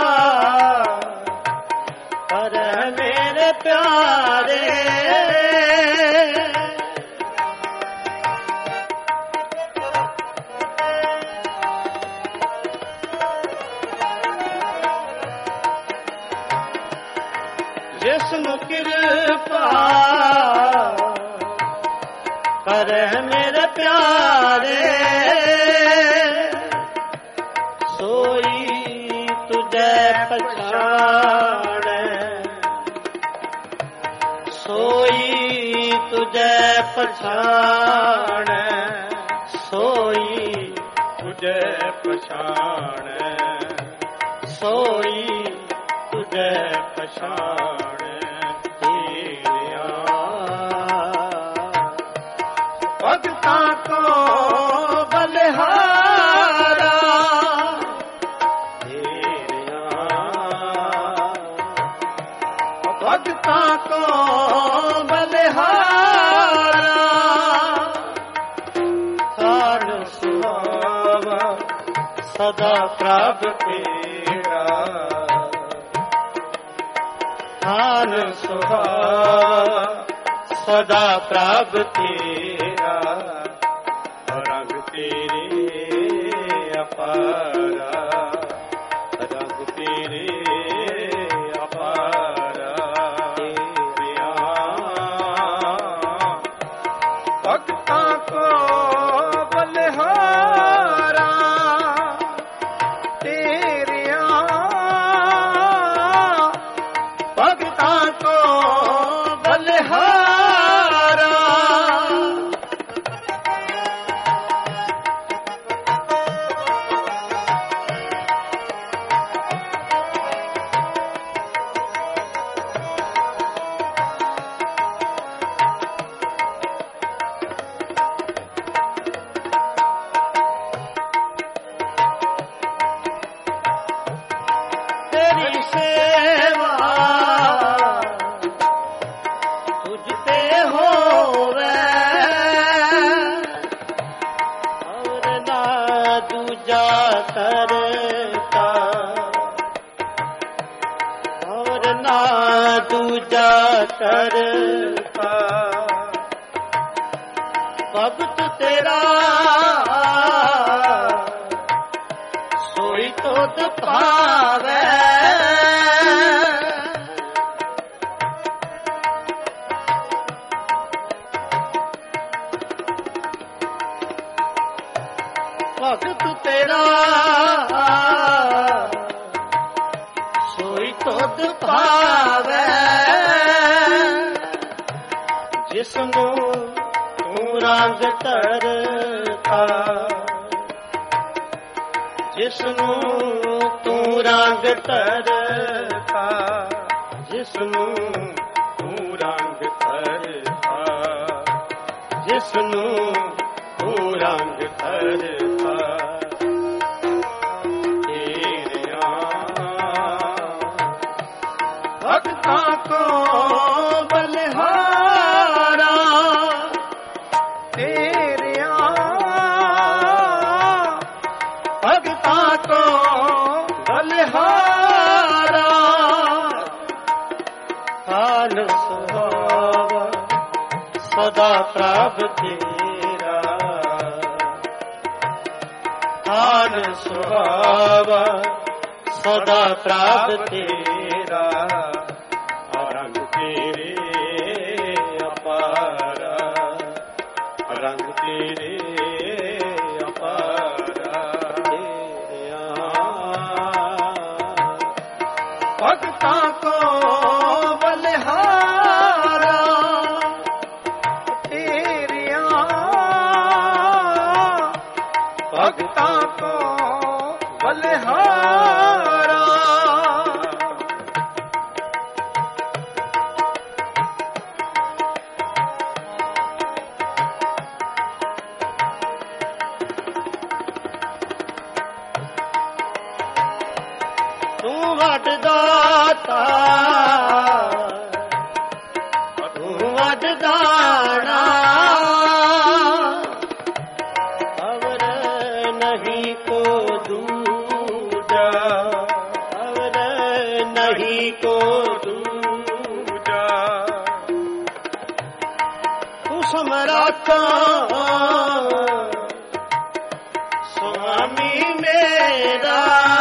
ਕਰੈ ਮੇਰੇ ਪਿਆਰੇ। ਜਿਸ ਨੂੰ ਕਿਰਪਾ ਕਰੈ ਮੇਰੇ ਪਿਆਰੇ। ਸੋਈ ਤੁਝੈ ਪਛਾਣੈ। ਸੋਈ ਤੁਝੈ ਪਛਾਣੈ। ਸੋਈ ਤੁਝੈ ਪਛਾਣੈ। ਸੋਈ ਤੁਝੈ ਪਛਾਣੈ। ਤੇਰਿਆਂ ਭਗਤਾਂ ਕੋ ਬਲਿਹਾਰਾ। ਤੇਰਿਆਂ ਭਗਤਾਂ ਕੋ ਬਲਿਹਾਰਾ। ਥਾਨ ਸੁਹਾਵਾ ਸਦਾ ਪ੍ਰਭ ਤੇਰਾ। ਥਾਨ ਸੁਹਾਵਾ ਸਦਾ ਪ੍ਰਭ ਤੇਰਾ। ਰੰਗ ਤੇਰੇ ਅਪਾਰਾ। ਰੰਗ ਤੇਰੇ ਅਪਾਰਾ। ਤੇਰਿਆਂ ਭਗਤਾਂ ਕੋ ਬਲਿਹਾਰਾ। ਤੇਰਿਆਂ ਭਗਤਾਂ ਕੋ ਬਲਿਹਾਰਾ। ਕਰਤਾ ਔਰ ਨਾ ਦੂਜਾ ਕਰਤਾ। ਭਗਤ ਤੇਰਾ ਸੋਈ ਤੁਧ ਭਾਵੈ। ਭਗਤ ਤੇਰਾ ਸੋਈ ਤੁਧ ਭਾਵੈ। ਜਿਸਨੂੰ ਤੂੰ ਰੰਗ ਧਰਤਾ ਜਿਸਨੂੰ ਤੂੰ ਰੰਗ ਧਰਤਾ ਜਿਸਨੂੰ ਤੂੰ ਰੰਗ ਧਰਤਾ ਜਿਸਨੂੰ ਤੂੰ ਰੰਗ ਧਰਤਾ। ਤੇਰਿਆਂ ਭਗਤਾਂ ਕੋ ਬਲਿਹਾਰਾ ਤੇਰਿਆਂ ਭਗਤਾਂ ਕੋ ਬਲਿਹਾਰਾ। ਹਾਲ ਸੁਹਾਵਾ ਸਦਾ ਪ੍ਰਭ ਤੇਰਾ ਹਾਲ ਸੁਹਾਵਾ ਸਦਾ ਪ੍ਰਭ ਤੇਰਾ। ਰੰਗ ਤੇਰੇ ਅਪਾਰਾ ਰੰਗ ਤੇਰੇ ਅਪਾਰਾ। ਭਗਤਾਂ ਕੋ ਬਲਿਹਾਰਾ ਤੇਰਿਆਂ ਭਗਤਾਂ ਕੋ ਬਲਿਹਾਰਾ। ਤੂੰ ਵੱਡ ਦਾਤਾ ਤੂੰ ਵੱਡ ਦਾਣਾ ਅਵਰ ਨਹੀਂ ਕੋ ਦੂਜਾ ਅਵਰ ਨਹੀਂ ਕੋ ਦੂਜਾ। ਤੂੰ ਸਮਰਾਤਾ ਸੁਆਮੀ ਮੇਰਾ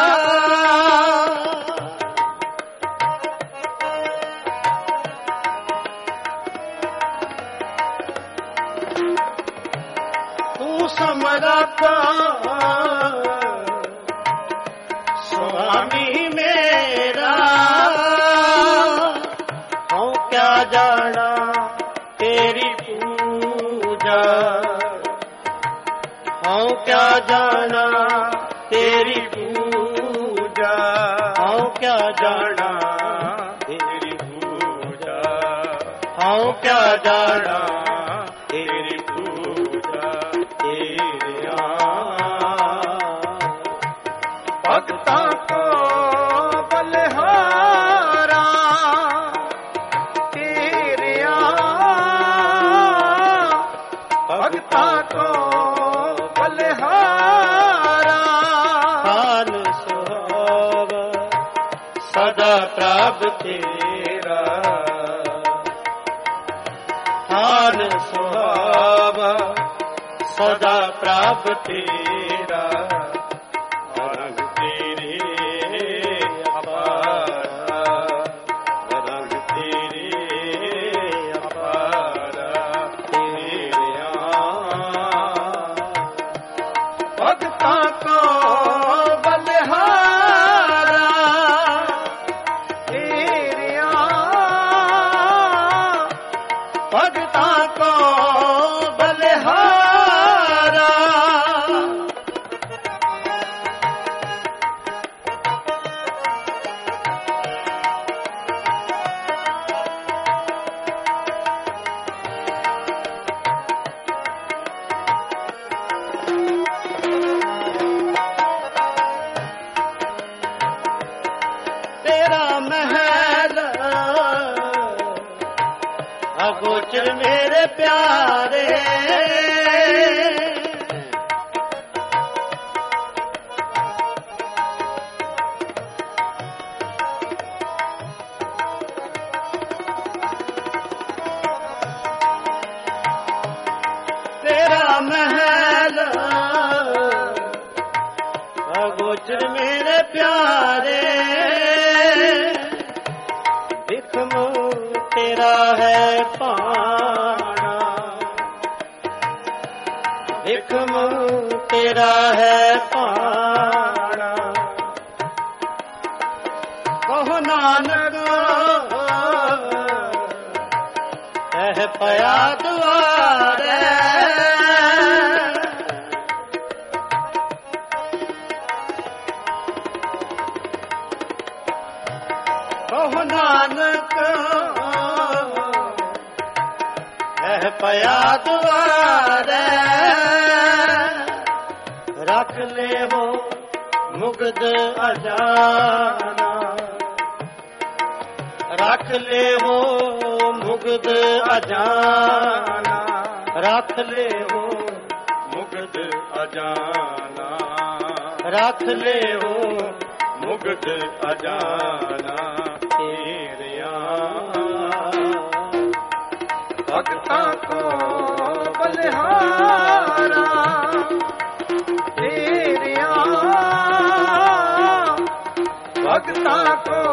ਤੂੰ ਸਮਰਾਤਾ ਸੁਆਮੀ ਮੇਰਾ। ਹਉ ਕਿਆ ਜਾਣਾ ਤੇਰੀ ਪੂਜਾ ਹਉ ਕਿਆ ਜਾਣਾ ਤੇਰੀ ਪੂਜਾ ਹਉ ਕਿਆ ਜਾਣਾ ਤੇਰੀ ਪੂਜਾ ਹਉ ਕਿਆ ਜਾਣਾ ਤੇਰੀ ਪੂਜਾ। ਤੇਰਿਆਂ ਭਗਤਾਂ ਕੋ ਬਲਿਹਾਰਾ ਤੇਰਿਆਂ ਭਗਤਾਂ ਕੋ ਬਲਿਹਾਰਾ। ਹਾਲ ਸੁਹਾਵਾ ਸਦਾ ਪ੍ਰਭ ਤੇਰਾ ਹਾਲ ਸੁਹਾਵਾ ਸਦਾ ਪ੍ਰਭ ਤੇਰਾ। ਰੰਗ ਤੇਰੇ ਅਪਾਰਾ ਰੰਗ ਤੇਰੇ ਅਪਾਰਾ। ਤੇਰਿਆਂ ਭਗਤਾਂ ਕੋ ਬਲਿਹਾਰਾ ਤੇਰਿਆਂ ਭਗਤਾਂ ਕੋ ਬਲਿਹਾਰਾ। ਅਗੋਚਰ ਮੇਰੇ ਪਿਆਰੇ पाना। भिख मंग तेरा है पाना, कहो नानक कह पया द्वारे। कहो नानक कह पया द्वारे। रख ले वो मुग्ध अजाना, रख ले वो मुग्ध अजाना, रख ले वो मुग्ध अजाना, रख ले वो मुग्ध अजाना। तेरिया भक्ता को बलिहारा, तेरिया भक्ता को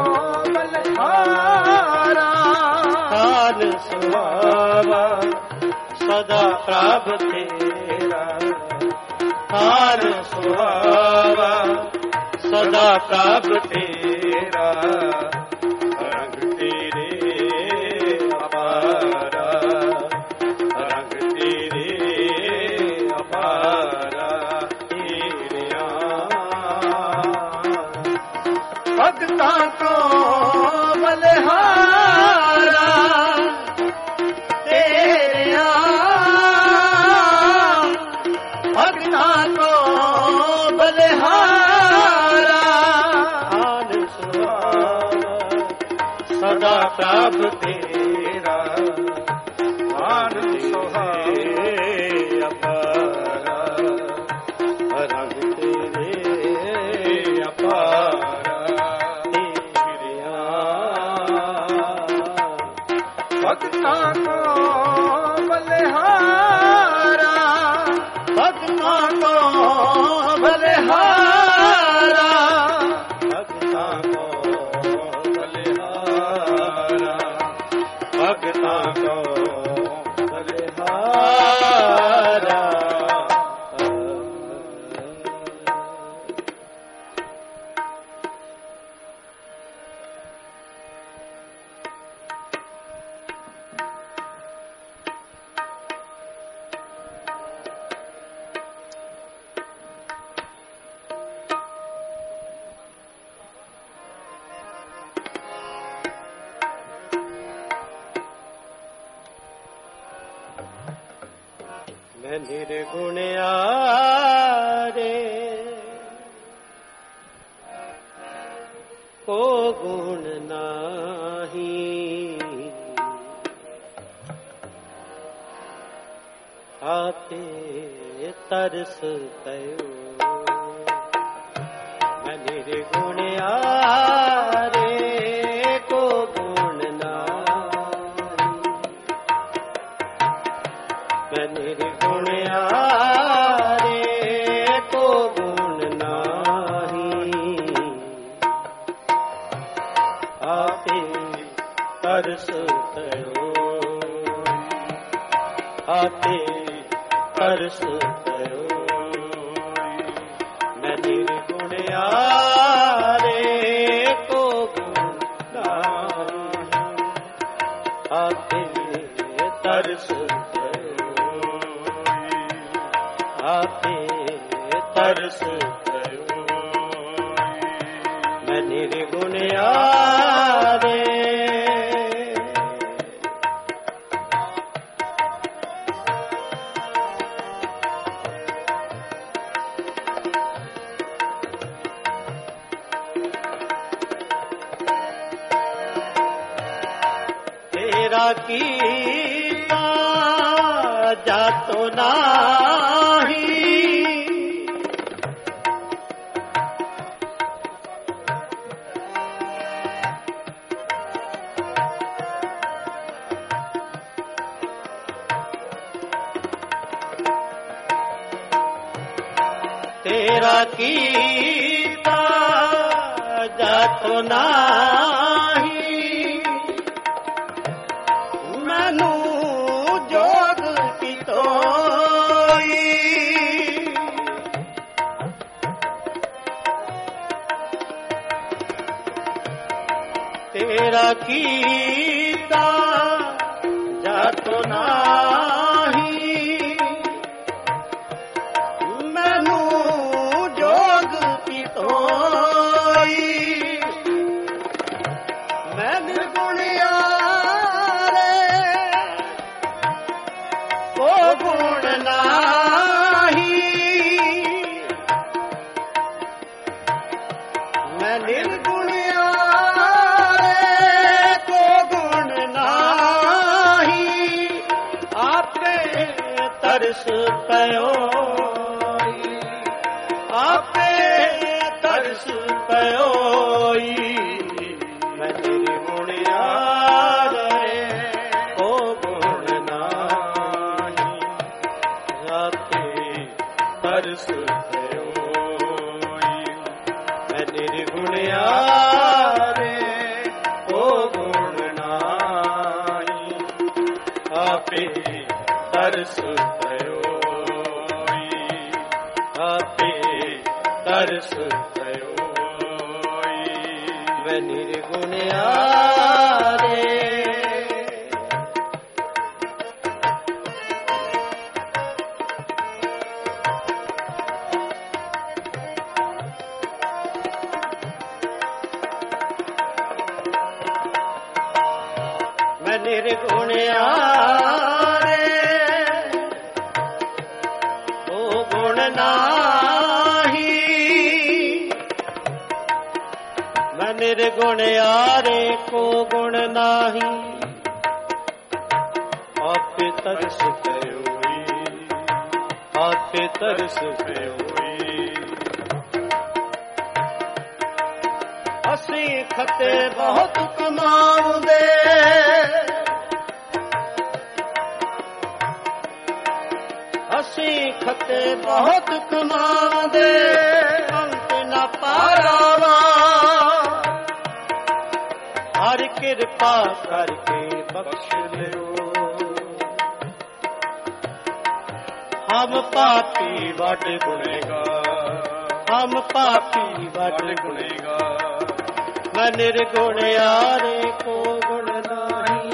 बलिहारा। काल सुहावा सदा प्रभ तेरा, काल सुहावा सदा प्रभ तेरा। रंग तेरे अपारा, रंग तेरे अपारा। तेरिया भक्ता को बलिहारा, तेरिया भक्ता को बलिहारा। आन सुहावा सदा प्रभ तेरा, आन सुहावे अपारा। रंग तेरे अपारा। तेरिया भक्ता को बलिहारा, भक्ता को बलिहारा, भक्ता को बलिहारा, भक्ता को बलिहारा। मैं निर्गुण आरे को गुण नाही, आते तरस कयो। मैं निर्गुण आरे को गुण नाही, मैं निर्गुण आरे को गुण नाही। आपे तरस कयो, आपे तरस कयो। मैं निर्गुण आरे को गुण नाही, आपे तरस आपे तरस कयो। मैं निर्गुण आरे तेरा कीता जातो नाही, तेरा कीता जातो नाही। मैनू मेरा कीता जातो नाही, मैनू जोग की तोई, मैं निर्गुणिया रे को गुण नाही, मैं निर्गुणिया रे को गुण नाही, आपे तरस पयो, आपे तरस पयोई, मैं निर्गुणिया रे को गुण नाही, आपे तरस पयोई, मैं निर्गुणिया रे को गुण नाही, आपे तरस पयोई, आपे तरस पयोई, मैं निर्गुणिया रे। मैं निर्गुणिया रे को गुण नाही, मैं निर्गुणिया रे को गुण नाही, आपे तरस पयोई, आपे तरस पयोई, असी खते बहुत कमाउंदे, असी खते बहुत कमाउंदे, अंत न पारावा, हर कृपा करके बख्श लो, हम पापी बड़ गुनहगार, हम पापी बड़ गुनहगार, मैं निर्गुणिया रे को गुण नाही,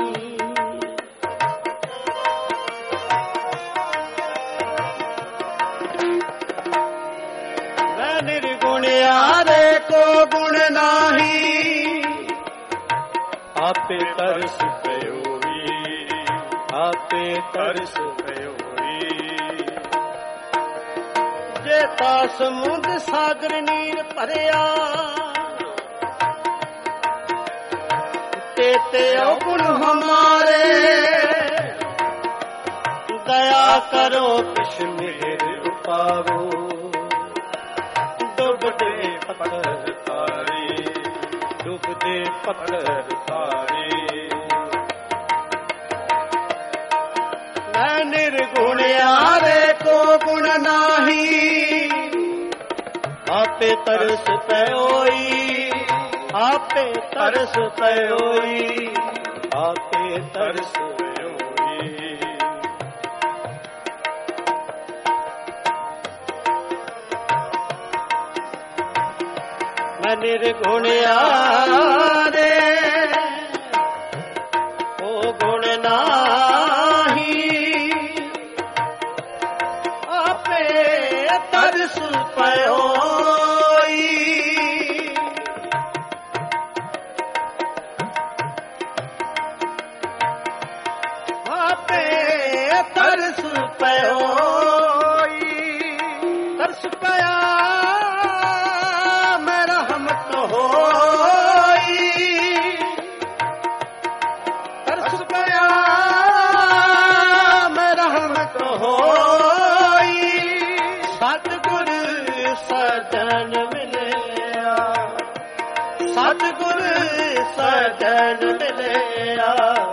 मैं निर्गुणिया रे को गुण नाही, आपे तरस पयोई, आपे तरस पयोई, जेता समुद्र सागर नीर भरिया, तेते अवगुण हमारे, दया करो किश मेरे उपावो, डूबते पत्थर तारे, डूबते पत्थर तारे, मैं निर्गुणिया रे को गुण नाही, आपे तरस पयोई, आपे तरस पयोई, आपे तरस पयोई, मैं निर्गुणिया रे को गुण नाही, आपे तरस पयोई, आपे तरस पयोई, तरस पया मेरा हम तो होई, तरस पया मेरा हम तो होई, सतगुर सजन मिलिया, सतगुर सजन मिलिया,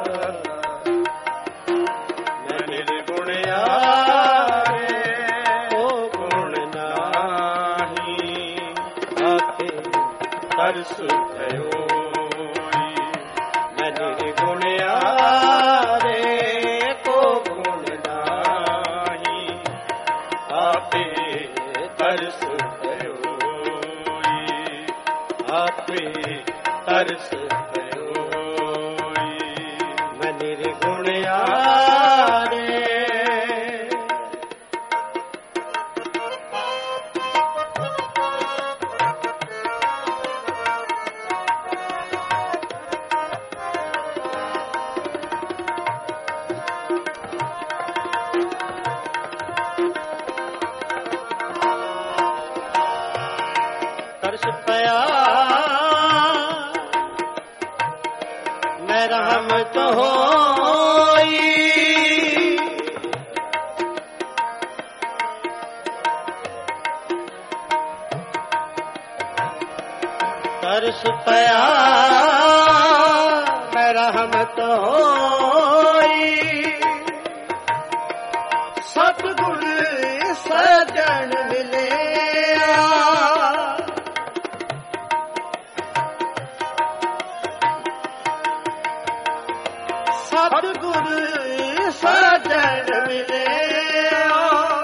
मैं निर्गुणिया रे को गुण नाही, आपे तरस पयोई, मैं निर्गुणिया रे को गुण नाही, आपे तरस पयोई, आपे तरस पयोई। ਪਿਆ ਮੈਂ ਰਹਿਮਤ ਹੋਈ ਤਰਸ ਪਿਆ ਮੈਂ ਰਹਿਮਤ ਹੋਈ ਸਤਿਗੁਰ ਸਜਣ ਮਿਲਿਆ ਸਤਿਗੁਰ ਸਜਣ ਮਿਲਿਆ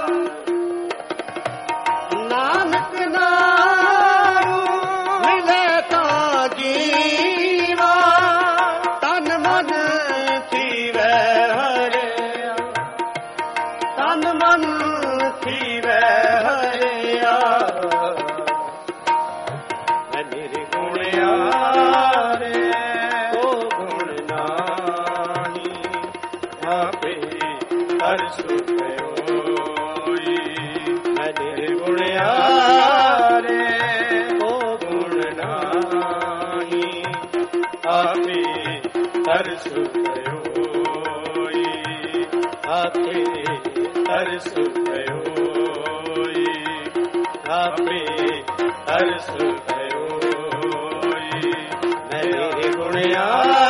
ਨਾਨਕ ਨਾਮ ਮਿਲੇ ਤਾਂ ਜੀਵਾ ਤਨ ਮਨ ਥੀਵੈ ਹਰਿਆ ਤਨ ਮਨ ਥੀਵੈ ਹਰਿਆ ਮੈਂ ਨਿਰਗੁਣਿਆ ਰੇ ਕੋ ਗੁਣ ਨਾਹੀ ਆਪੇ ਤਰਸ ਹੋਈ ਮੈਂ ਨਿਰਗੁਣਿਆ ਰੇ ਕੋ ਗੁਣ ਨਾਹੀ ਆਪੇ ਤਰਸ ਹੋਈ ਆਪੇ ਤਰਸ ਹੋਈ ਆਪੇ ਤਰਸ ਹੋਈ ਮੇਰੇ ਗੁਣਿਆ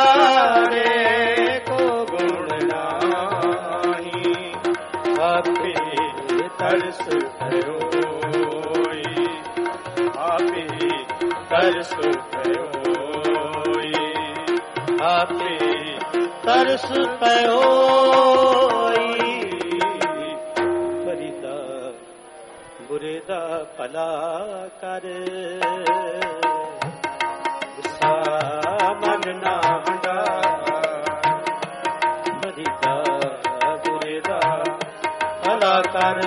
ਰੇ ਕੋ ਗੁਣ ਨਾਹੀ ਆਪੇ ਤਰਸ ਹੋਈ ਆਪੇ ਤਰਸ ਹੋਈ ਆਪੇ ਤਰਸ ਹੋਈ ਫਰੀਦਾ ਬੁਰੇ ਦਾ ਭਲਾ ਕਰ ਗੁੱਸਾ ਮਨ ਨਾ ਹੰਡਾ ਫਰੀਦਾ ਬੁਰੇ ਦਾ ਭਲਾ ਕਰ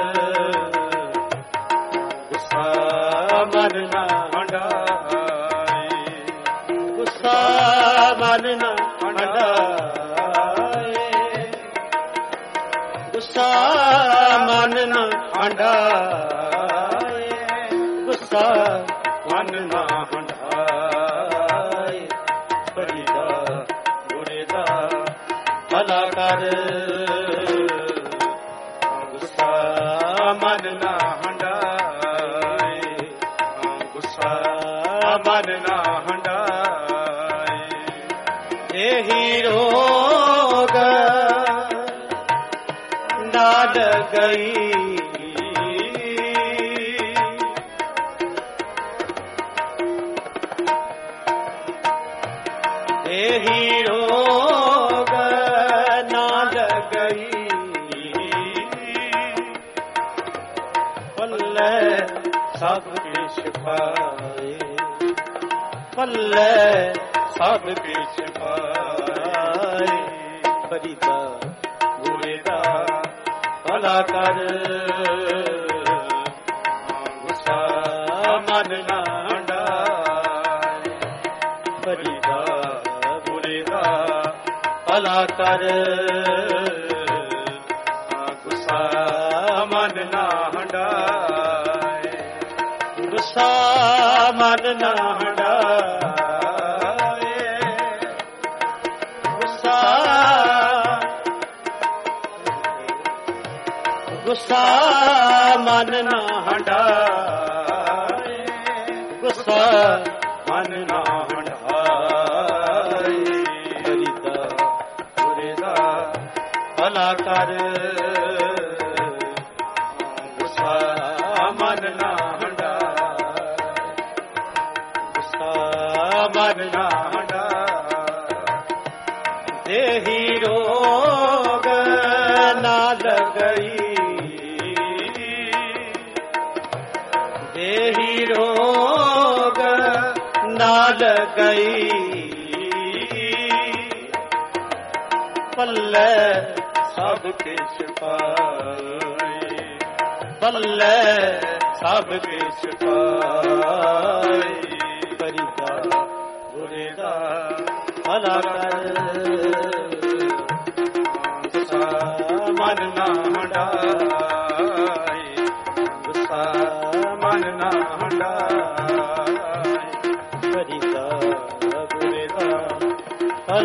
ਗੁੱਸਾ ਮਨ ਨਾ ਹੰਡਾ ਗੁੱਸਾ ਮਨ ਨਾ ਹੰਡਾ ਗੁੱਸਾ ਮਨ ਨਾ ਹੰਡਾਏ ਗੁੱਸਾ ਮਨ ਨਾ ਹੰਡਾਏ ਫਰੀਦਾ ਬੁਰੇ ਦਾ ਭਲਾ ਕਰ ਗੁੱਸਾ ਮਨ ਨਾ ਹੰਡਾਏ ਗੁੱਸਾ ਮਨ ਨਾ ਹੰਡਾਏ ਇਹੀ ਰੋਗ ਨਾਲ ਗਈ ਇਹੀ ਰੋਗ ਨਾਲ ਗਈ ਪੱਲੇ ਸਭ ਕਿਛ ਪਾਏ ਪੱਲੇ ਸਭ ਕਿਛ ਪਾਏ ਫਰੀਦਾ ਬੁਰੇ ਦਾ ਭਲਾ ਕਰ ਗੁੱਸਾ ਮਨ ਨਾ ਹੰਡਾਏ ਫਰੀਦਾ ਬੁਰੇ ਦਾ ਭਲਾ ਕਰ ਗੁੱਸਾ ਮਨ ਨਾ ਹੰਡਾਏ ਗੁੱਸਾ ਮਨ ਨਾ ਹੰਡਾਏ ਗੁੱਸਾ ਗੁੱਸਾ ਮਨ ਨਾ ਹੰਡਾਏ ਗੁੱਸਾ ਮਨ ਨਾ ਹੰਡਾਏ ਫਰੀਦਾ ਬੁਰੇ ਦਾ ਭਲਾ ਕਰ ਗੁੱਸਾ ਮਨ ਨਾ ਹੰਡਾਏ ਗੁੱਸਾ ਮਨ ਨਾ ਹੰਡਾਏ ਦੇਹੀ ਰੋਗ ਨਾਲ ਗਈ ਦੇਹੀ ਰੋਗ ਨਾਲ ਗਈ ਪੱਲੇ ਸਭ ਕਿਛ ਪਾਏ ਪੱਲੇ ਸਭ ਕਿਛ ਪਾਏ ਫਰੀਦਾ ਬੁਰੇ ਦਾ ਭਲਾ ਕਰ ਗੁੱਸਾ ਮਨ ਨਾ ਹੰਡਾਏ ਗੁੱਸਾ ਮਨ ਨਾ ਹੰਡਾਏ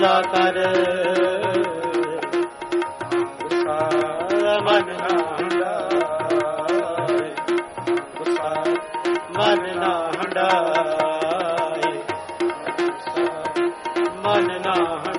ਭਲਾ ਕਰ ਗੁੱਸਾ ਮਨ ਨਾ ਹੰਡਾਏ ਗੁੱਸਾ ਮਨ ਨਾ ਹੰਡਾਏ ਮਨ ਨਾ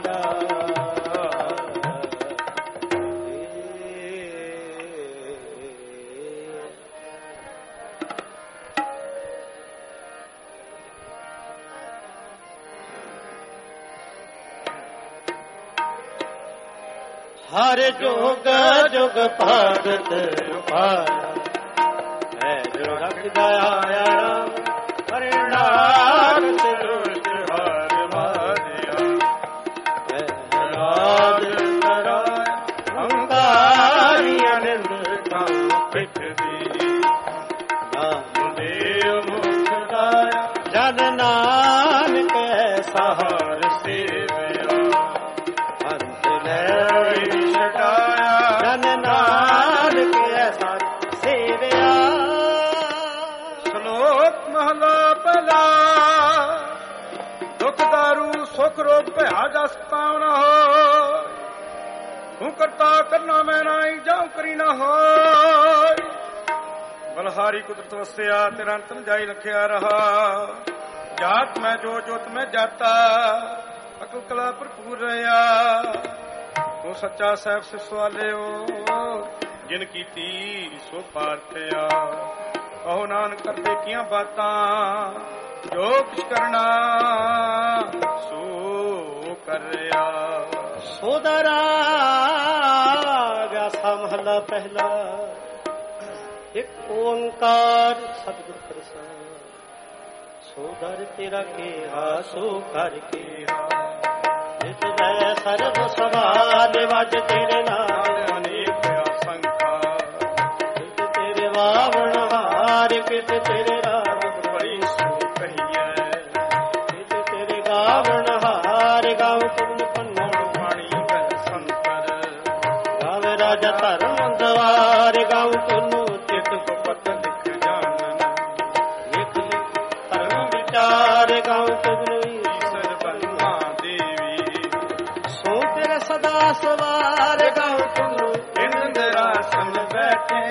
ਹਰ ਜੋਗ ਜੁਗ ਭਗਤ ਪਾਇਆ ਹੈ ਜੋ ਰੱਖਦਾ ਆਇਆ ਰਾਮ ਹਰਿਨਾਮ ਸਿਰੁਜ ਹਰ ਮਾਰਿਆ ਹੈ ਰਾਜ ਤਰਾਇ ਹੰਕਾਰੀ ਅਨੰਦ ਕਾ ਪਿਠ ਦੀ ਨਾਮ ਦੇਵ ਮੁਖ ਦਾਇਆ ਜਨ ਨਾਨਕ ਸਹਾਰ ਸੇਵਿਆ ਅੰਤ ਲੈ ਜਨ ਨਾਨਕ ਐਸਾ ਸੇਵਿਆ। ਸ਼ਲੋਕ ਮਹਲਾ ਪਹਿਲਾ। ਦੁਖ ਦਾਰੂ ਸੁਖ ਰੋਗ ਭਇਆ ਜਸ ਪਾਵਨ ਹੋਇ ਤੂੰ ਕਰਤਾ ਕਰਨਾ ਮੈਂ ਨਾਹੀ ਜਾਉ ਕਰੀ ਨਾ ਹੋਇ ਬਲਹਾਰੀ ਕੁਦਰਤ ਵਸਿਆ ਤੇਰਾ ਅੰਤਨ ਜਾਈ ਲਖਿਆ ਰਹਾ ਜਾਤ ਮੈਂ ਜੋ ਜੋਤ ਮੈਂ ਜਾਤਾ ਅਕਲ ਕਲਾ ਭਰਪੂਰ ਰਹਾ ਤੂੰ ਸੱਚਾ ਸਾਹਿਬ ਸਿ ਸਵਾਲਿਓ ਜਿਨ ਕੀਤੀ ਸੋ ਪਾਰਥਿਆ ਕਹੋ ਨਾਨਕ ਕਰਦੇ ਕੀਆਂ ਬਾਤਾਂ ਜੋ ਕੁਛ ਕਰਨਾ ਸੋ ਕਰਿਆ। ਸੋਦਰਾ ਵਿਆਸਾ ਮਹਲਾ ਪਹਿਲਾ। ਇੱਕ ਓੰਕਾਰ ਸਤਿਗੁਰ ਪ੍ਰਸਾਦ ਸੋਦਰ ਤੇਰਾ ਕੀਹਾ ਸੋ ਕਰ ਕੀਹਾ ਜਿਤ ਵੈ ਸਰਬ ਸਵਾਲ ਵਜ ਤੇਰੇ ਨਾਲ ਅਨੇਕ ਅਸੰਖਾ ਜਿਤ ਤੇਰੇ ਵਾਵਣ ਹਾਰ ਕਿਤ ਤੇਰੇ ਰਾਮ ਬੜੀ ਸੋ ਕਹੀਐ ਜਿਤ ਤੇਰੇ ਗਾਵਣ ਹਾਰ ਗਾਉ ਤੁਮ ਪੰਨਣ ਬਾਣੀ ਬੈ ਸੰਤਰ ਗਾਵੇ ਰਾਜਾ ਧਰਮ ਦਵਾਰ ਗਾਉ ਤੁਨੂੰ ਚਿਤ ਗੁਪਤ ਲਿਖ ਜਾਣਨ ਲਿਖ ਲਿਖ ਧਰਮ ਵਿਚਾਰ ਗਾਉ ਤੁਨੂੰ ਈਸ਼ਰ ਬੰਨਾ ਦੇਵੀ ਸੋ ਤੇਰੇ ਸਦਾ ਸਵਾਰ ਗਾਉ ਤੁਨੂੰ ਇੰਦਰਾਸਨ ਬੈਠੇ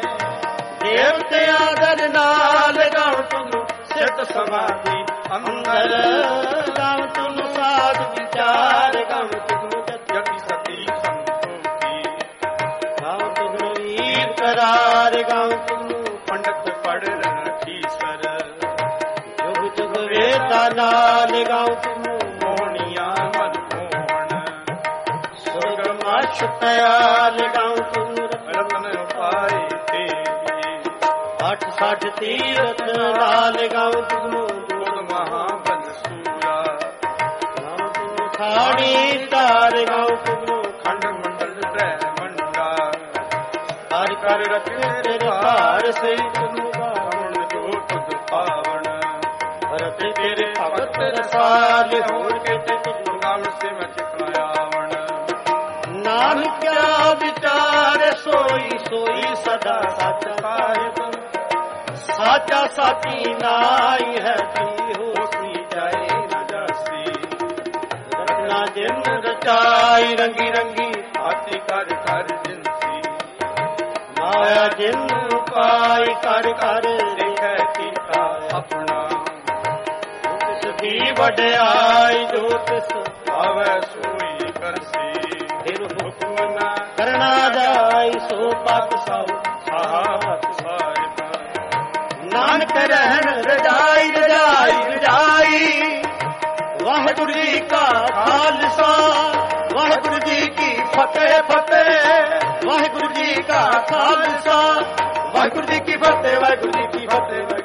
ਦੇਵਤੇ ਆਦਰ ਨਾਲ ਗਾਉ ਤੁਨੂੰ ਸਿੱਧ ਸਮਾਧੀ ਅੰਦਰ ਅੰਦਰ ਗਾਉ ਤੁਨੂੰ ਸਾਧ ਵਿਚਾਰ ਗਾਉ ਤੁਨੂੰ ਜਗੀ ਸਤੀ ਸੰਤੋਖੀ ਗਾਉ ਤੁਨੂੰ ਵੀਰ ਕਰਾਰ ਗਾਉ ਤੁਨੂੰ ਪੰਡਤ ਪੜ ਰਖੀ ਸਰ ਜੁਗ ਜੁਗ ਵੇਤਾ ਨਾਲ ਗਾਉ ਤੁਨੂੰ ਮੋਹਣੀਆਂ ਮਨ ਮੋਹਣ ਸੁਰਗ ਮਾਛ ਪਿਆਲ ਗਾਉ ਤੁਨੂੰ ਰਤਨ ਉਪਾਏ ਦੇਵੀ ਅੱਠ ਸੱਠ ਤੀਰਥ ਨਾਲ ਗਾਉ ਤੁਨੂੰ ਬੋਧ ਮਹਾਬਲ ਸੂਰਾ ਗਾਉ ਤੁਨੂੰ ਖਾੜੀ ਤਾਰ ਗਾਉ ਤੁਨੂੰ ਖੰਡ ਮੰਡਲ ਰਹਿ ਮੰਡਾ ਹਰ ਕਰ ਰਚੇ ਤੇਰੇ ਭਾਰ ਸੇ ਤੁਨੂੰ ਰਮਣ ਜੋ ਤੁਧ ਪਾਵਨ ਰਤ ਤੇਰੇ ਭਗਤ ਰਸਾਲ ਹੋਰ ਕੇ ਤੇ ਤੁਨੂੰ ਗਾਵ ਸੇ ਮੈਂ ਚਿਤਨਾ ਆਵਣ ਨਾਨਕ ਕਿਆ ਵਿਚਾਰ ਸੋਈ ਸੋਈ ਸਦਾ ਸੱਚ ਸਾਹਿਬ ਸਾਚਾ ਸਾਚੀ ਨਾਈ ਹੈ ਤੀ ਹੋਸੀ ਜਾਏ ਨਾ ਜਾਸੀ ਰਤਨਾ ਜਿਨ ਰਚਾਈ ਰੰਗੀ ਰੰਗੀ ਆਤੀ ਕਰ ਕਰ ਜਿੰਸੀ ਮਾਇਆ ਜਿਨ ਪਾਈ ਕਰ ਕਰ ਦੇਖੈ ਕੀਤਾ ਆਪਣਾ ਤਿਸ ਦੀ ਵਡਿਆਈ ਜੋ ਤਿਸ ਆਵੈ ਸੋਈ ਕਰਸੀ ਫਿਰ ਹੁਕਮ ਨਾ ਕਰਨਾ ਜਾਈ ਸੋ ਪਤ ਸਭ ਸਾਹਤ ਸਾਹਿਬ ਨਾਨਕ ਰਹਿਣ ਰਜਾਈ ਰਜਾਈ ਰਜਾਈ ਵਾਹਿਗੁਰੂ ਜੀ ਕਾ ਖਾਲਸਾ ਵਾਹਿਗੁਰੂ ਜੀ ਕੀ ਫਤਿਹ ਫਤਿਹ ਵਾਹਿਗੁਰੂ ਜੀ ਕਾ ਖਾਲਸਾ ਵਾਹਿਗੁਰੂ ਜੀ ਕੀ ਫਤਿਹ ਵਾਹਿਗੁਰੂ ਜੀ ਕੀ ਫਤਿਹ।